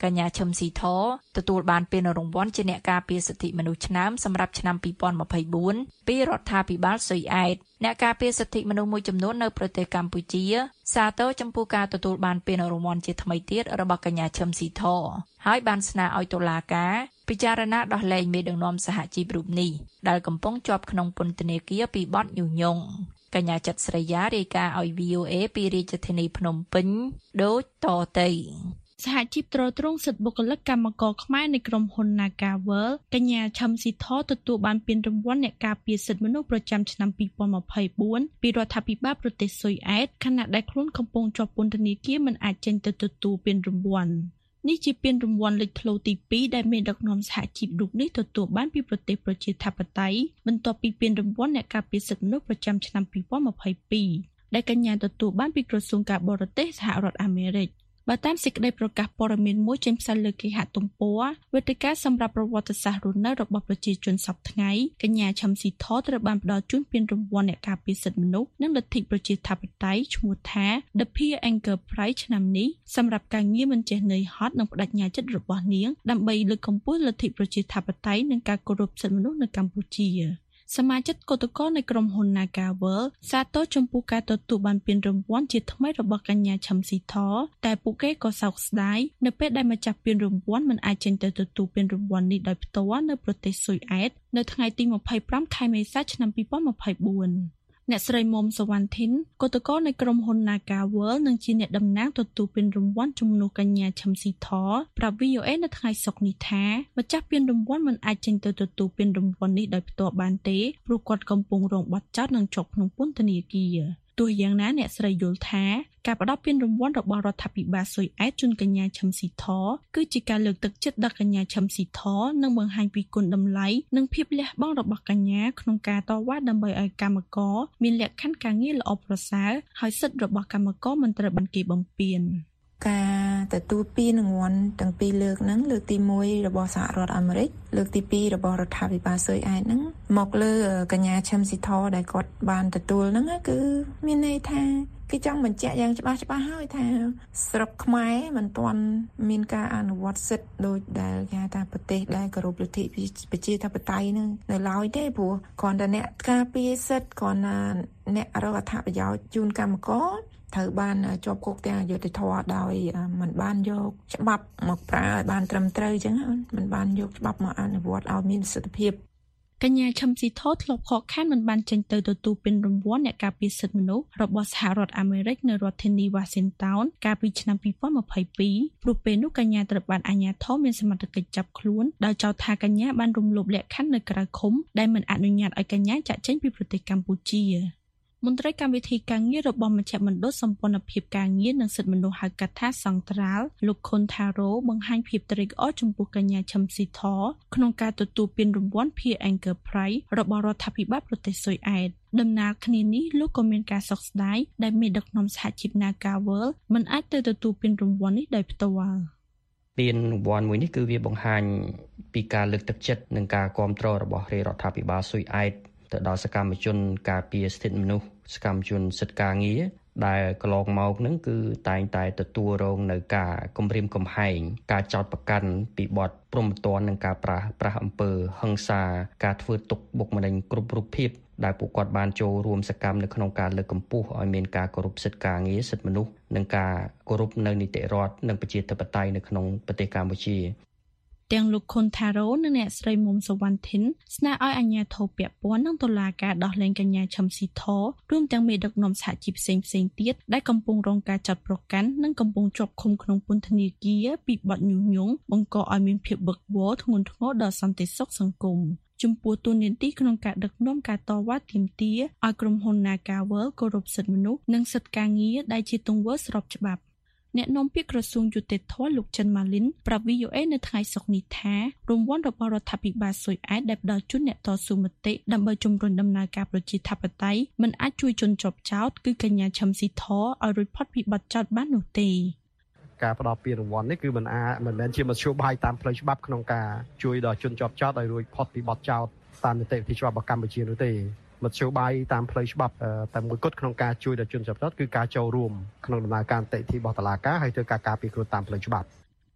កញ្ញាឈឹមស៊ីធទទួលបានពានរង្វាន់ជាអ្នកការពារសិទ្ធិមនុស្សឆ្នាំសម្រាប់ឆ្នាំពីរពាន់ម្ភៃបួនពីរដ្ឋាភិបាលស៊ុយអែតអ្នកការពារសិទ្ធិមនុស្សមួយចំនួននៅប្រទេសកម្ពុជាសាទរចំពោះការទទួលបានពានរង្វាន់ជាថ្មីទៀតរបស់កញ្ញាឈឹមស៊ីធហើយបានស្នើឲ្យតុលាការពិចារណាដោះលែងមេដឹកនាំសហជីពរូបនេះដែលកំពុងជាប់ក្នុងពន្ធនាគារពីបទញុះញង់កញ្ញាច័ន្ទស្រីយ៉ារាយការណ៍ឲ្យ វី អូ អេ ពីរាជធានីភ្នំពេញដូចតទៅសហជីពត្រួតត្រងសិទ្ធិបុគ្គលិកកម្មករខ្មែរនៃក្រុមហ៊ុន Nagavel កញ្ញាឈឹមស៊ីធទទួលបានពានរង្វាន់អ្នកការពារសិទ្ធិមនុស្សប្រចាំឆ្នាំពីរពាន់ម្ភៃបួនពីរដ្ឋាភិបាលប្រទេសស៊ុយអែតខណៈដែលខ្លួនកំពុងជាប់ពន្ធនាគារមិនអាចចេញទៅទទួលពានរង្វាន់នេះជាពានរង្វាន់លេចធ្លោទីពីរដែលមានដឹកនាំសហជីពរូបនេះទទួលបានពីប្រទេសប្រជាធិបតេយ្យបន្ទាប់ពីពានរង្វាន់អ្នកការពារសិទ្ធិមនុស្សប្រចាំឆ្នាំពីរពាន់ម្ភៃពីរដែលកញ្ញាទទួលបានពីក្រសួងការបរទេសសហរដ្ឋអាមេរិកបើតាមសេចក្តីប្រកាសព័ត៌មានមួយចេញផ្សាយលើគេហទំព័រវេទិកាសម្រាប់ប្រវត្តិសាស្ត្ររស់នៅរបស់ប្រជាជនសពថ្ងៃកញ្ញាឈឹមស៊ីធត្រូវបានផ្ដល់ជូនពានរង្វាន់អ្នកការពារសិទ្ធិមនុស្សនិងលទ្ធិប្រជាធិបតេយ្យឈ្មោះថា The Peer Anchor Prize ឆ្នាំនេះសម្រាប់ការងារមិនចេះនឿយហត់និងបដិញ្ញាចិត្តរបស់នាងដើម្បីលើកកម្ពស់លទ្ធិប្រជាធិបតេយ្យនិងការគោរពសិទ្ធិមនុស្សនៅកម្ពុជាសមាជិកគឧតកោនៃក្រុមហ៊ុន Nagavel សាទរចំពោះការទទួលបានពានរង្វាន់ជាថ្មីរបស់កញ្ញាឈឹមស៊ីធតែពួកគេក៏សោកស្ដាយនៅពេលដែលម្ចាស់ពានរង្វាន់មិនអាចចេញទៅទទួលពានរង្វាន់នេះដោយផ្ទាល់នៅប្រទេសស៊ុយអែតនៅថ្ងៃទីម្ភៃប្រាំខែមេសាឆ្នាំពីរពាន់ម្ភៃបួនអ្នកស្រីមុំសវណ្ណធីនគឧតកោនៃក្រុមហ៊ុន Nagavel និងជាអ្នកតំណាងទទួលពានរង្វាន់ជំនួសកញ្ញាឈឹមស៊ីធប្រាប់ វី អូ អេ នៅថ្ងៃសុក្រនេះថាម្ចាស់ពានរង្វាន់មិនអាចចេញទៅទទួលពានរង្វាន់នេះដោយផ្ទាល់បានទេព្រោះគាត់កំពុងរងបទចោទនិងជាប់ក្នុងពន្ធនាគារទោះយ៉ាងណាអ្នកស្រីយល់ថាការផ្ដល់ពានរង្វាន់របស់រដ្ឋាភិបាលស៊ុយអែតជូនកញ្ញាឈឹមស៊ីធគឺជាការលើកទឹកចិត្តដល់កញ្ញាឈឹមស៊ីធនិងបង្ហាញពីគុណតម្លៃនិងភាពលះបង់របស់កញ្ញាក្នុងការតវ៉ាដើម្បីឲ្យកម្មករមានលក្ខខណ្ឌការងារល្អប្រសើរហើយសិទ្ធិរបស់កម្មករមិនត្រូវបានគេបំពានការទទួលពានរង្វាន់ទាំងពីរលើកហ្នឹងលើកទីមួយរបស់សហរដ្ឋអាមេរិកលើកទីពីររបស់រដ្ឋាភិបាលស៊ុយអែតហ្នឹងមកលើកញ្ញាឈឹមស៊ីធដែលគាត់បានទទួលហ្នឹងគឺមានន័យថាគេចង់បញ្ជាក់យ៉ាងច្បាស់ច្បាស់ហើយថាស្រុកខ្មែរមិនទាន់មានការអនុវត្តសិទ្ធិដោយដែលគេហៅថាប្រទេសដែលគោរពលទ្ធិប្រជាធិបតេយ្យហ្នឹងនៅឡើយទេព្រោះគ្រាន់តែអ្នកការពារសិទ្ធិគ្រាន់តែអ្នករកអត្ថប្រយោជន៍ជូនកម្មករត្រូវបានជាប់គុកទាំងអយុត្តិធម៌ដោយមិនបានយកច្បាប់មកប្រើឲ្យបានត្រឹមត្រូវអញ្ចឹងមិនបានយកច្បាប់មកអនុវត្តឲ្យមានសិទ្ធិភាពកញ្ញាឈឹមស៊ីធធ្លាប់ខកខានមិនបានចេញទៅទទួលពានរង្វាន់អ្នកការពារសិទ្ធិមនុស្សរបស់សហរដ្ឋអាមេរិកនៅរដ្ឋធានី Washington កាលពីឆ្នាំពីរពាន់ម្ភៃពីរព្រោះពេលនោះកញ្ញាត្រូវបានអាជ្ញាធរមានសមត្ថកិច្ចចាប់ខ្លួនដោយចោទថាកញ្ញាបានរំលោភលក្ខខណ្ឌនៅក្រៅឃុំដែលមិនអនុញ្ញាតឲ្យកញ្ញាចាក់ចេញពីប្រទេសកម្ពុជាមន្ត្រីកម្មវិធីការងាររបស់មជ្ឈមណ្ឌលសម្ព័ន្ធភាពការងារនិងសិទ្ធិមនុស្សហៅកាត់ថាសង្ត្រាល់លោកខុនថារ៉ូបង្ហាញភាពត្រេកអរចំពោះកញ្ញាឈឹមស៊ីធក្នុងការទទួលពានរង្វាន់ Peer Anchor Prize របស់រដ្ឋាភិបាលប្រទេសស៊ុយអែតដំណើរគ្នានេះលោកក៏មានការសោកស្ដាយដែលមេដឹកនាំសហជីព Nagavel មិនអាចទៅទទួលពានរង្វាន់នេះដោយផ្ទាល់ពានរង្វាន់មួយនេះគឺវាបង្ហាញពីការលើកទឹកចិត្តនិងការគាំទ្ររបស់រដ្ឋាភិបាលស៊ុយអែតទៅដល់សកម្មជនការពារសិទ្ធិមនុស្សសកម្មជនសិទ្ធិការងារដែលកន្លងមកហ្នឹងគឺតែងតែទទួលរងនៅការគំរាមកំហែងការចោទប្រកាន់ពីបទព្រហ្មទណ្ឌនិងការប្រាស្រ័យអំពើហិង្សាការធ្វើទុកបុកម្នេញគ្រប់រូបភាពដែលពួកគាត់បានចូលរួមសកម្មនៅក្នុងការលើកកម្ពស់ឲ្យមានការគោរពសិទ្ធិការងារសិទ្ធិមនុស្សនិងការគោរពនៅនីតិរដ្ឋនិងប្រជាធិបតេយ្យនៅក្នុងប្រទេសកម្ពុជាទាំងលោកខុនថារ៉ូនិងអ្នកស្រីមុំសវណ្ណធីនស្នើឲ្យអាជ្ញាធរពាក់ព័ន្ធនិងតុលាការដោះលែងកញ្ញាឈឹមស៊ីធរួមទាំងមេដឹកនាំសហជីពផ្សេងផ្សេងទៀតដែលកំពុងរងការចាត់ប្រកាន់និងកំពុងជាប់ឃុំក្នុងពន្ធនាគារពីបទញុះញង់បង្កឲ្យមានភាពវឹកវរធ្ងន់ធ្ងរដល់សន្តិសុខសង្គមចំពោះទូនាទីក្នុងការដឹកនាំការតវ៉ាទាមទារឲ្យក្រុមហ៊ុន Nagavel គោរពសិទ្ធិមនុស្សនិងសិទ្ធិការងារដែលជាទង្វើស្របច្បាប់អ្នកនាំពាក្យក្រសួងយុតិធម៌លោកចិនម៉ាលីនប្រាប់ វី អូ អេ នៅថ្ងៃសុក្រនេះថារង្វាន់របស់រដ្ឋាភិបាលស៊ុយអែតដែលផ្ដល់ជូនអ្នកតស៊ូមតិដើម្បីជំរុញដំណើរការប្រជាធិបតេយ្យមិនអាចជួយជនជាប់ចោទគឺកញ្ញាឈឹមស៊ីធឲ្យរួចផុតពីបទចោទបាននោះទេការផ្ដល់ពានរង្វាន់នេះគឺមិនអាចមិនមែនជាមធ្យោបាយតាមផ្លូវច្បាប់ក្នុងការជួយដល់ជនជាប់ចោទឲ្យរួចផុតពីបទចោទតាមនីតិវិធីច្បាប់របស់កម្ពុជានោះទេមធ្យោបាយតាមផ្លូវច្បាប់តែមួយគត់ក្នុងការជួយដល់ជនជាប់ចោទគឺការចូលរួមក្នុងដំណើរការនីតិវិធីរបស់តុលាការហើយធ្វើការការពារខ្លួនតាមផ្លូវច្បាប់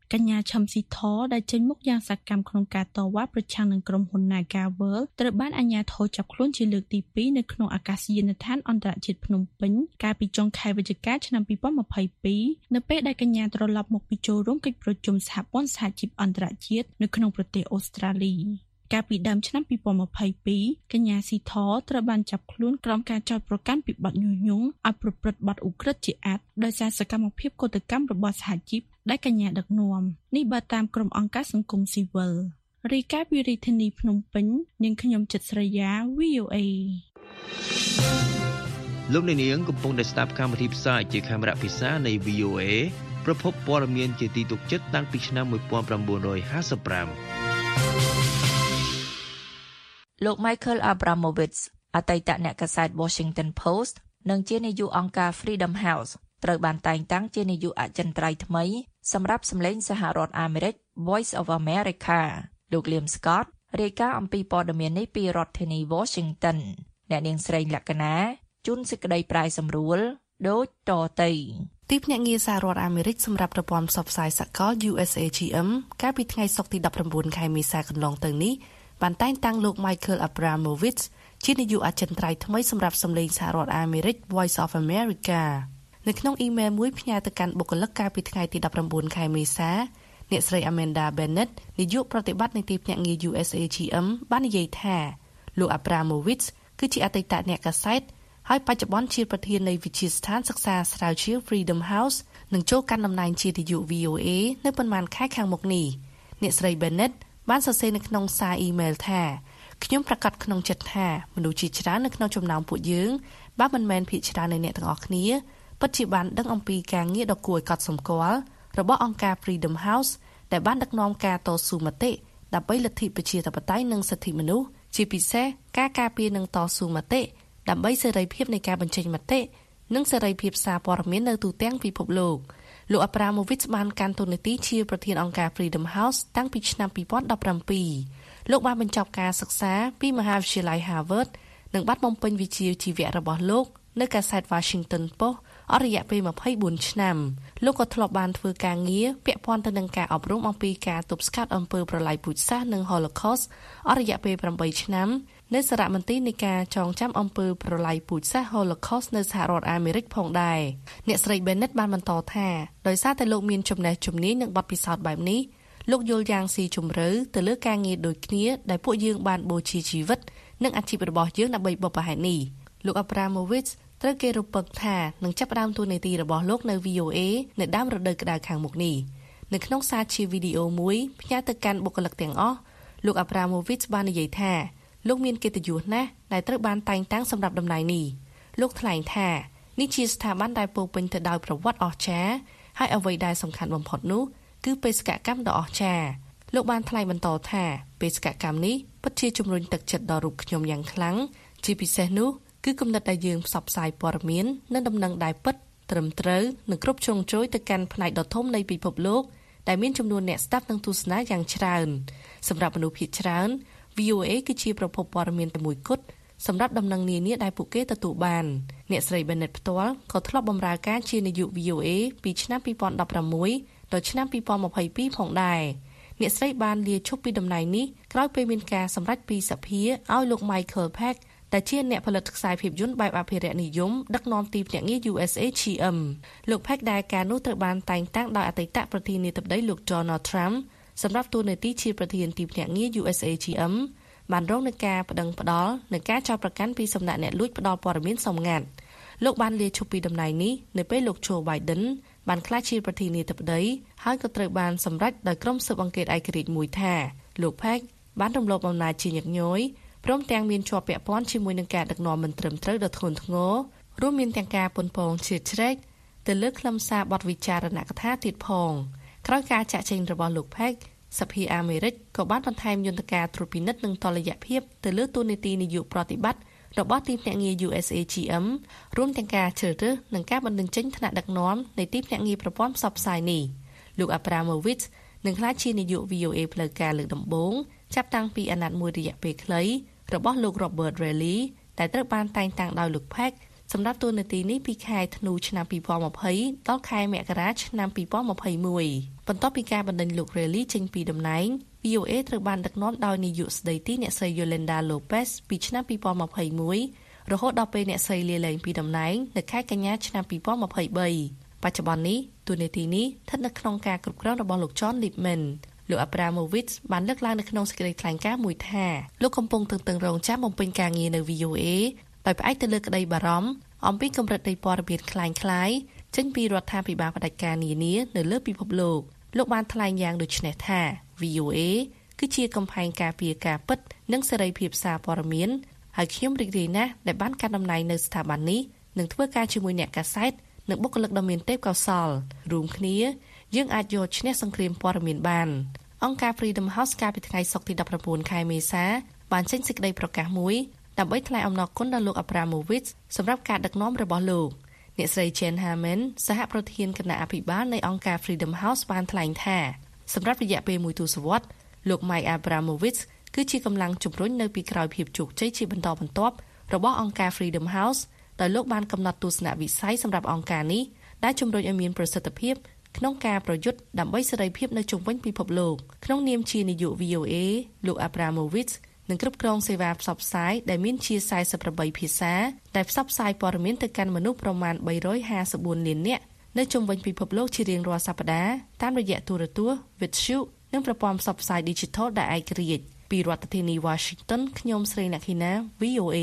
កញ្ញាឈឹមស៊ីធដែលចេញមុខយ៉ាងសកម្មក្នុងការតវ៉ាប្រឆាំងនឹងក្រុមហ៊ុន Nagavel ត្រូវបានអាជ្ញាធរចាប់ខ្លួនជាលើកទីពីរនៅក្នុងអាកាសយានដ្ឋានអន្តរជាតិភ្នំពេញកាលពីចុងខែវិច្ឆិកាឆ្នាំពីរពាន់ម្ភៃពីរនៅពេលដែលកញ្ញាត្រឡប់មកពីចូលរួមកិច្ចប្រជុំសហព័ន្ធសហជីពអន្តរជាតិនៅក្នុងប្រទេសអូស្ត្រាលីកាលពីដើមឆ្នាំពីរពាន់ម្ភៃពីរកញ្ញាស៊ីធត្រូវបានចាប់ខ្លួនក្រោមការចោទប្រកាន់ពីបទញុះញង់ឲ្យប្រព្រឹត្តបទឧក្រិដ្ឋជាអាតដោយសារសកម្មភាពកុតកម្មរបស់សហជីពដែលកញ្ញាដឹកនាំនេះបើតាមក្រុមអង្គការសង្គមស៊ីវិលរីកាពីរាជធានីភ្នំពេញនាងខ្ញុំចិត្តស្រីយ៉ា វី អូ អេលោកអ្នកនាងកំពុងតែស្ដាប់កម្មវិធីផ្សាយជាខេមរៈភាសានៃ វី អូ អេ ប្រភពព័ត៌មានជាទីទុកចិត្តតាំងពីឆ្នាំmột nghìn chín trăm năm mươi lăm លោក Michael Abramovich អតីតអ្នកកាសែត Washington Post និងជានាយកអង្គការ Freedom House ត្រូវបានតែងតាំងជានាយកអចិន្ត្រៃយ៍ថ្មីសម្រាប់សម្លេងសហរដ្ឋអាមេរិក Voice of America លោក Liam Scott រាយការណ៍អំពីព័ត៌មាននេះពីរដ្ឋធានី Washington អ្នកនាងស្រីលក្ខណាជួនសេចក្តីប្រាយសម្រួលដូចតទៅទីភ្នាក់ងារសហរដ្ឋអាមេរិកសម្រាប់ប្រព័ន្ធផ្សព្វផ្សាយសកល U S A G M កាលពីថ្ងៃសុក្រទីដប់ប្រាំបួនខែមេសាកន្លងទៅនេះបានតែងតាំងលោក Michael Abramovich ជានាយកអចិន្ត្រៃយ៍ថ្មីសម្រាប់សម្លេងសហរដ្ឋអាមេរិក Voice of America នៅក្នុងអ៊ីមែលមួយផ្ញើទៅកាន់បុគ្គលិកកាលពីថ្ងៃទីដប់ប្រាំបួនខែមេសាអ្នកស្រី Amanda Bennett នាយកប្រតិបត្តិនៃទីភ្នាក់ងារ U S A G M បាននិយាយថាលោក Abramovich គឺជាអតីតអ្នកកាសែតហើយបច្ចុប្បន្នជាប្រធាននៃវិទ្យាស្ថានសិក្សាស្រាវជ្រាវ Freedom House នឹងចូលកាន់តំណែងជានាយក V O A នៅប៉ុន្មានខែខាងមុខនេះអ្នកស្រី Bennett បានសរសេរនៅក្នុងសារអ៊ីមែលថាខ្ញុំប្រកាសក្នុងចិត្តថាមនុស្សជាច្រើននៅក្នុងចំណោមពួកយើងបើមិនមែនភាគច្រើននៃអ្នកទាំងអស់គ្នាពិតជាបានដឹងអំពីការងារដ៏គួរឲ្យកត់សម្គាល់របស់អង្គការ Freedom House ដែលបានដឹកនាំការតស៊ូមតិដើម្បីលទ្ធិប្រជាធិបតេយ្យនិងសិទ្ធិមនុស្សជាពិសេសការការពារនិងតស៊ូមតិដើម្បីសេរីភាពនៃការបញ្ចេញមតិនិងសេរីភាពសារព័ត៌មាននៅទូទាំងពិភពលោកលោក Abramovich បានកាន់តួនាទីជាប្រធានអង្គការ Freedom House តាំងពីឆ្នាំពីរពាន់ដប់ប្រាំពីរលោកបានបញ្ចប់ការសិក្សាពីមហាវិទ្យាល័យ Harvard និងបានបំពេញវិជ្ជាជីវៈរបស់លោកនៅកាសែត Washington Post អស់រយៈពេលម្ភៃបួនឆ្នាំលោកក៏ធ្លាប់បានធ្វើការងារពាក់ព័ន្ធទៅនឹងការអប់រំអំពីការទប់ស្កាត់អំពើប្រល័យពូជសាសន៍និង Holocaust អស់រយៈពេលប្រាំបីឆ្នាំនៅសារមន្ទីរនៃការចងចាំអំពើប្រល័យពូជសាសន៍ Holocaust នៅសហរដ្ឋអាមេរិកផងដែរអ្នកស្រី Bennett បានបន្តថាដោយសារតែលោកមានចំណេះជំនាញនិងបទពិសោធន៍បែបនេះលោកយល់យ៉ាងស៊ីជម្រៅទៅលើការងារដូចគ្នាដែលពួកយើងបានបូជាជីវិតនិងអាជីពរបស់យើងដើម្បីបុព្វហេតុនេះលោក Abramovich ត្រូវគេរំពឹងថានឹងចាប់ផ្ដើមតួនាទីរបស់លោកនៅ V O A នៅដើមរដូវក្តៅខាងមុខនេះនៅក្នុងសារជាវីដេអូមួយផ្ញើទៅកាន់បុគ្គលិកទាំងអស់លោក Abramovich បាននិយាយថាលោកមានកិត្តិយសណាស់ដែលត្រូវបានតែងតាំងសម្រាប់តំណែងនេះលោកថ្លែងថានេះជាស្ថាប័នដែលពោរពេញទៅដោយប្រវត្តិអស្ចារ្យហើយអ្វីដែលសំខាន់បំផុតនោះគឺបេសកកម្មដ៏អស្ចារ្យលោកបានថ្លែងបន្តថាបេសកកម្មនេះពិតជាជំរុញទឹកចិត្តដល់រូបខ្ញុំយ៉ាងខ្លាំងជាពិសេសនោះគឺគំនិតដែលយើងផ្សព្វផ្សាយព័ត៌មាននិងដំណឹងដែលពិតត្រឹមត្រូវនិងគ្រប់ជ្រុងជ្រោយទៅកាន់ផ្នែកដ៏ធំនៃពិភពលោកដែលមានចំនួនអ្នកស្ដាប់និងទស្សនាយ៉ាងច្រើនសម្រាប់មនុស្សភាគច្រើន V O A គឺជាប្រភពព័ត៌មានតែមួយគត់សម្រាប់ដំណឹងនានាដែលពួកគេទទួលបានអ្នកស្រី Bennett ផ្ទាល់ក៏ធ្លាប់បម្រើការជានាយក V O A ពីឆ្នាំពីរពាន់ដប់ប្រាំមួយដល់ឆ្នាំពីរពាន់ម្ភៃពីរផងដែរអ្នកស្រីបានលាឈប់ពីតំណែងនេះក្រោយពេលមានការសម្រេចពីសភាឲ្យលោក Michael Pack ដែលជាអ្នកផលិតខ្សែភាពយន្តបែបអភិរក្សនិយមដឹកនាំទីភ្នាក់ងារ U S A G M លោក Pack ដែលកាលនោះត្រូវបានតែងតាំងដោយអតីតប្រធានាធិបតីលោក Donald Trump សម្រាប់តួនាទីជាប្រធានទីភ្នាក់ងារ U S A G M បានរងនឹងការបដិងផ្ដាល់និងការចោទប្រកាន់ពីសំណាក់អ្នកលួចផ្ដាល់ព័ត៌មានសម្ងាត់លោកបានលាឈប់ពីតំណែងនេះនៅពេលលោក Joe Biden បានក្លាយជាប្រធានាធិបតីហើយក៏ត្រូវបានសម្រេចដោយក្រុមស៊ើបអង្កេតឯករាជ្យមួយថាលោក Pack បានរំលោភអំណាចជាញឹកញយព្រមទាំងមានជាប់ពាក់ព័ន្ធជាមួយនឹងការដឹកនាំមិនត្រឹមត្រូវដ៏ធ្ងន់ធ្ងររួមមានទាំងការប៉ុនប៉ងជ្រៀតជ្រែកទៅលើខ្លឹមសារបទវិចារណកថាទៀតផងក្រោយការចាក់ចែងរបស់លោក Pack សភាអាមេរិកក៏បានបន្ថែមយន្តការត្រួតពិនិត្យនិងតុល្យភាពទៅលើតួនាទីនាយកប្រតិបត្តិរបស់ទីភ្នាក់ងារ U S A G M រួមទាំងការជ្រើសរើសនិងការបណ្ដឹងចេញថ្នាក់ដឹកនាំនៃទីភ្នាក់ងារប្រព័ន្ធផ្សព្វផ្សាយនេះលោក Abramovich នឹងក្លាយជានាយក V O A ផ្លូវការលើកដំបូងចាប់តាំងពីអាណត្តិមួយរយៈពេលខ្លីរបស់លោក Robert Reilly ដែលត្រូវបានតែងតាំងដោយលោក Pack សម្រាប់តួនាទីនេះពីខែធ្នូឆ្នាំពីរពាន់ยี่สิบដល់ខែមករាឆ្នាំពីរពាន់ยี่สิบเอ็ดបន្ទាប់ពីការបណ្តេញលោក Reilly ចេញពីតំណែង V O A ត្រូវបានដឹកនាំដោយនាយកស្ដីទីអ្នកស្រី Yolanda Lopez ពីឆ្នាំពីរពាន់ยี่สิบเอ็ดរហូតដល់ពេលអ្នកស្រីលាលែងពីតំណែងនៅខែកញ្ញាឆ្នាំពីរពាន់ยี่สิบสามបច្ចុប្បន្ននេះតួនាទីនេះស្ថិតនៅក្នុងការគ្រប់គ្រងរបស់លោក John Lipman លោក Abramovich បានលើកឡើងនៅក្នុងសេចក្តីថ្លែងការណ៍មួយថាលោកកំពុងតឹងតឹងរង់ចាំបំពេញការងារនៅ V O A ដោយផ្អែកទៅលើក្តីបារម្ភអំពីកម្រិតនៃព័ត៌មានคล้ายៗចេញពីរដ្ឋាភិបាលផ្ដាច់ការនានានៅលើពិភពលោកលោកបានថ្លែងយ៉ាងដូចនេះថា V O A គឺជាកំផែងការពារការពិតនិងសេរីភាពសារព័ត៌មានហើយខ្ញុំរីករាយណាស់ដែលបានកាន់តំណែងនៅស្ថាប័ននេះនិងធ្វើការជាមួយអ្នកកាសែតនិងបុគ្គលិកដ៏មានទេពកោសល្យរួមគ្នាយើងអាចយកឈ្នះសង្គ្រាមព័ត៌មានបានអង្គការ Freedom House កាលពីថ្ងៃសុក្រទីដប់ប្រាំបួនខែមេសាបានចេញសេចក្តីប្រកាសមួយដើម្បីថ្លែងអំណរគុណដល់លោក Abramovich សម្រាប់ការដឹកនាំរបស់លោកអ្នកស្រី Jane Harman សហប្រធានគណៈអភិបាលនៃអង្គការ Freedom House បានថ្លែងថាសម្រាប់រយៈពេលមួយទសវត្សរ៍លោក Mike Abramovich គឺជាកម្លាំងជំរុញនៅពីក្រោយភាពជោគជ័យជាបន្តបន្ទាប់របស់អង្គការ Freedom House ដោយលោកបានកំណត់ទស្សនវិស័យសម្រាប់អង្គការនេះដែលជំរុញឲ្យមានប្រសិទ្ធភាពក្នុងការប្រយុទ្ធដើម្បីសេរីភាពនៅជុំវិញពិភពលោកក្នុងនាមជានាយក V O A លោក Abramovich នឹងគ្រប់គ្រងសេវាផ្សព្វផ្សាយដែលមានជាสี่สิบแปดភាសាដែលផ្សព្វផ្សាយព័ត៌មានទៅកាន់មនុស្សប្រមាណ三百五十四លាននាក់នៅជុំវិញពិភពលោកជារៀងរាល់សប្តាហ៍តាមរយៈទូរទស្សន៍ វិទ្យុនិងប្រព័ន្ធផ្សព្វផ្សាយ Digital ដែលឯករាជ្យពីរដ្ឋធានី Washington ខ្ញុំស្រីអ្នកឃីណា V O A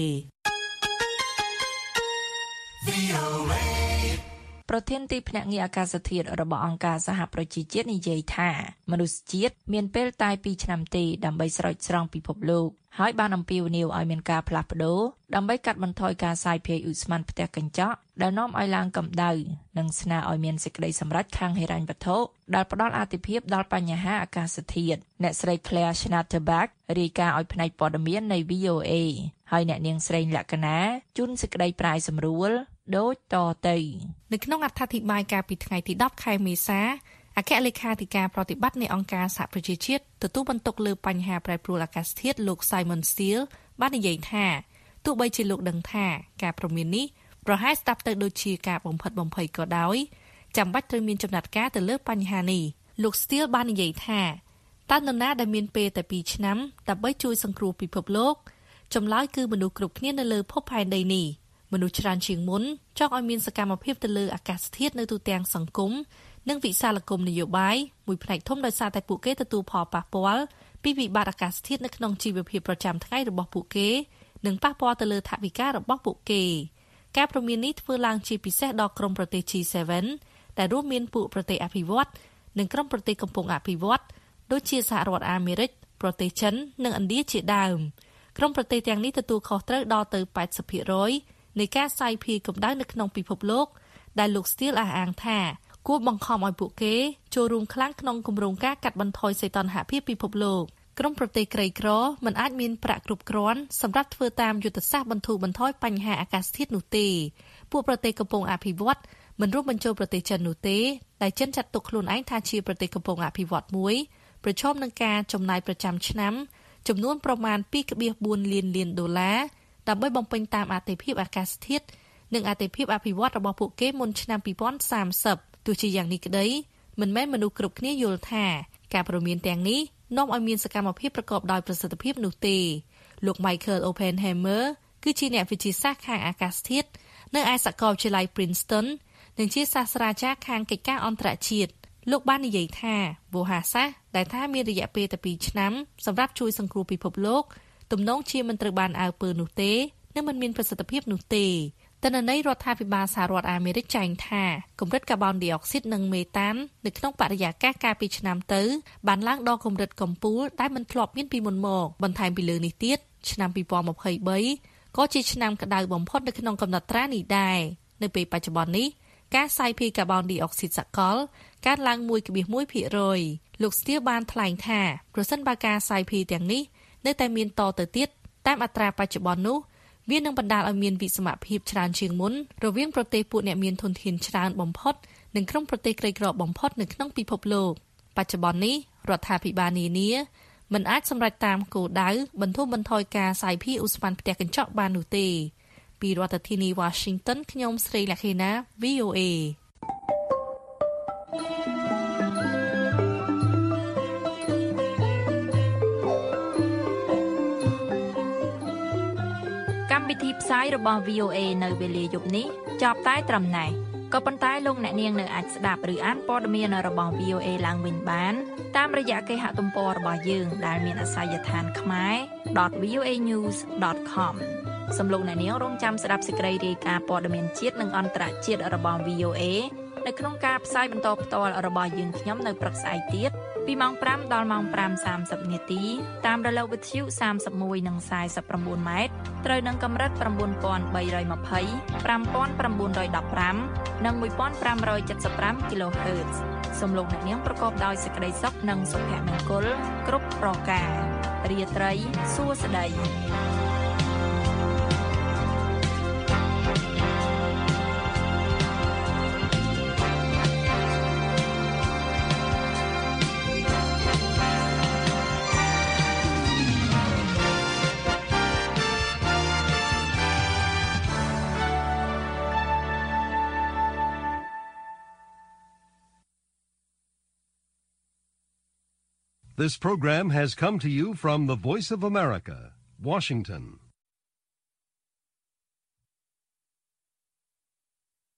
ប្រធានទីភ្នាក់ងារអាកាសធាតុរបស់អង្គការសហប្រជាជាតិនិយាយថាមនុស្សជាតិមានពេលតែពីរឆ្នាំទេដើម្បីស្រោចស្រង់ពិភពលោកហើយបានអំពាវនាវឲ្យមានការផ្លាស់ប្ដូរដើម្បីកាត់បន្ថយការសាយភាយឧស្ម័នផ្ទះកញ្ចក់ដែលនាំឲ្យឡើងកម្ដៅនិងស្នើឲ្យមានសេចក្តីសម្រេចខាងហិរញ្ញវត្ថុដែលផ្ដល់អាទិភាពដល់បញ្ហាអាកាសធាតុអ្នកស្រី Claire Schnatterback រាយការណ៍ឲ្យផ្នែកព័ត៌មាននៃ V O A ហើយអ្នកនាងស្រីលក្ខណាជូនសេចក្តីប្រាយសម្រួលដូចតទៅនៅក្នុងអត្ថាធិប្បាយកាលពីថ្ងៃទីដប់ខែមេសាអគ្គលេខាធិការប្រតិបត្តិនៃអង្គការសហប្រជាជាតិទទួលបន្ទុកលើបញ្ហាប្រែប្រួលអាកាសធាតុលោក Simon Steele បាននិយាយថាទោះបីជាលោកដឹងថាការព្រមាននេះប្រហែលស្ដាប់ទៅដូចជាការបំផិតបំភ័យក៏ដោយចាំបាច់ត្រូវមានចំណាត់ការទៅលើបញ្ហានេះលោក Steele បាននិយាយថាតើនរណាដែលមានពេលតែពីរឆ្នាំដើម្បីជួយសង្គ្រោះពិភពលោកចម្លើយគឺមនុស្សគ្រប់គ្នានៅលើភពផែនដីនេះមនុស្សច្រើនជាងមុនចង់ឲ្យមានសកម្មភាពទៅលើអាកាសធាតុនៅទូទាំងសង្គមនិងវិសាលគមនយោបាយមួយផ្នែកធំដោយសារតែពួកគេទទួលផលប៉ះពាល់ពីវិបត្តិអាកាសធាតុនៅក្នុងជីវភាពប្រចាំថ្ងៃរបស់ពួកគេនិងប៉ះពាល់ទៅលើថវិការបស់ពួកគេការព្រមាននេះធ្វើឡើងជាពិសេសដល់ក្រុមប្រទេស G seven ដែលរួមមានពួកប្រទេសអភិវឌ្ឍន៍និងក្រុមប្រទេសកំពុងអភិវឌ្ឍន៍ដូចជាសហរដ្ឋអាមេរិកប្រទេសចិននិងឥណ្ឌាជាដើមក្រុមប្រទេសទាំងនេះទទួលខុសត្រូវដល់ទៅแปดสิบភាគរយនៃការសាយភាយកម្ដៅនៅក្នុងពិភពលោកដែលលោក Steele អះអាងថាគួរបង្ខំឲ្យពួកគេចូលរួមខ្លាំងក្នុងគម្រោងការកាត់បន្ថយសីតុណ្ហភាពពិភពលោកក្រុមប្រទេសក្រីក្រមិនអាចមានប្រាក់គ្រប់គ្រាន់សម្រាប់ធ្វើតាមយុទ្ធសាស្ត្របន្ធូរបន្ថយបញ្ហាអាកាសធាតុនោះទេពួកប្រទេសកំពុងអភិវឌ្ឍមិនរួមបញ្ចូលប្រទេសចិននោះទេដែលចិនចាត់ទុកខ្លួនឯងថាជាប្រទេសកំពុងអភិវឌ្ឍមួយប្រឈមនឹងការចំណាយប្រចាំឆ្នាំចំនួនប្រមាណtwo point fourលានលានដុល្លារដើម្បីបំពេញតាមអាទិភាពអាកាសធាតុនិងអាទិភាពអភិវឌ្ឍរបស់ពួកគេមុនឆ្នាំtwenty thirtyទោះជាយ៉ាងនេះក្តីមិនមែនមនុស្សគ្រប់គ្នាយល់ថាការព្រមានទាំងនេះនាំឲ្យមានសកម្មភាពប្រកបដោយប្រសិទ្ធភាពនោះទេលោក Michael Oppenheimer គឺជាអ្នកវិទ្យាសាស្ត្រខាងអាកាសធាតុនៅឯសាកលវិទ្យាល័យ Princeton និងជាសាស្ត្រាចារ្យខាងកិច្ចការអន្តរជាតិលោកបាននិយាយថាវោហារសាស្ត្រដែលថាមានរយៈពេលតែtwoឆ្នាំសម្រាប់ជួយសង្គ្រោះពិភពលោកទំនងជាមិនត្រូវបានអើពើនោះទេនិងមិនមានប្រសិទ្ធភាពនោះទេទិន្នន័យរដ្ឋាភិបាលសហរដ្ឋអាមេរិកចែងថាកម្រិតកាបូនឌីអុកស៊ីតនិងមេតាននៅក្នុងបរិយាកាសកាលពីឆ្នាំទៅបានឡើងដល់កម្រិតកំពូលដែលមិនធ្លាប់មានពីមុនមកបន្ថែមពីលើនេះទៀតឆ្នាំtwenty twenty-threeក៏ជាឆ្នាំក្តៅបំផុតនៅក្នុងកំណត់ត្រានេះដែរនៅពេលបច្ចុប្បន្ននេះការសាយភាយកាបូនឌីអុកស៊ីតសកលកើនឡើងone point oneភាគរយលោក Steele បានថ្លែងថាប្រសិនបើការសាយភាយទាំងនេះនៅតែមានតទៅទៀតតាមអត្រាបច្ចុប្បន្ននោះវានឹងបណ្ដាលឲ្យមានវិសមភាពច្រើនជាងមុនរវាងប្រទេសពួកអ្នកមានធនធានច្រើនបំផុតនិងក្រុមប្រទេសក្រីក្របំផុតនៅក្នុងពិភពលោកបច្ចុប្បន្ននេះរដ្ឋាភិបាលនានាមិនអាចសម្រេចតាមគោលដៅបន្ធូរបន្ថយការសាយភាយឧស្ម័នផ្ទះកញ្ចក់បាននោះទេពីរដ្ឋធានី Washington ខ្ញុំស្រីលក្ខិណា វី អូ เอកម្មវិធីផ្សាយរបស់ វី អូ เอ នៅវេលាយប់នេះចប់តែត្រឹមណេះក៏ប៉ុន្តែលោកអ្នកនាងនៅអាចស្ដាប់ឬអានព័ត៌មានរបស់ វី អូ เอ ឡើងវិញបានតាមរយៈគេហទំព័ររបស់យើងដែលមានអាសយដ្ឋាន ខ្មែរ ដត វី អូ เอ ញូស ដត ខម សំឡេងអ្នកនាងរងចាំស្ដាប់សេចក្តីរាយការណ៍ព័ត៌មានជាតិនិងអន្តរជាតិរបស់ វី អូ เอ នៅក្នុងការផ្សាយបន្តផ្ទាល់របស់យើងខ្ញុំនៅព្រឹកស្អែកទៀតពីម៉ោងប្រាំដល់ម៉ោងប្រាំសាមសិបនាទីតាមរលកវិទ្យុសាមសិបមួយនិងសាយសិប៩ម៉ែត្រត្រូវនឹងកម្រិត៩,៣២០ ៥,៩១៥ និងមួយពាន់ប្រាំរយเจ็ดสิบห้า kHz សំឡេងអ្នកនាងប្រកបដោយសេចក្តីសុខនិងសុភមង្គលគ្រប់ប្រការរាត្រីសួស្តី This program has come to you from the Voice of America, Washington.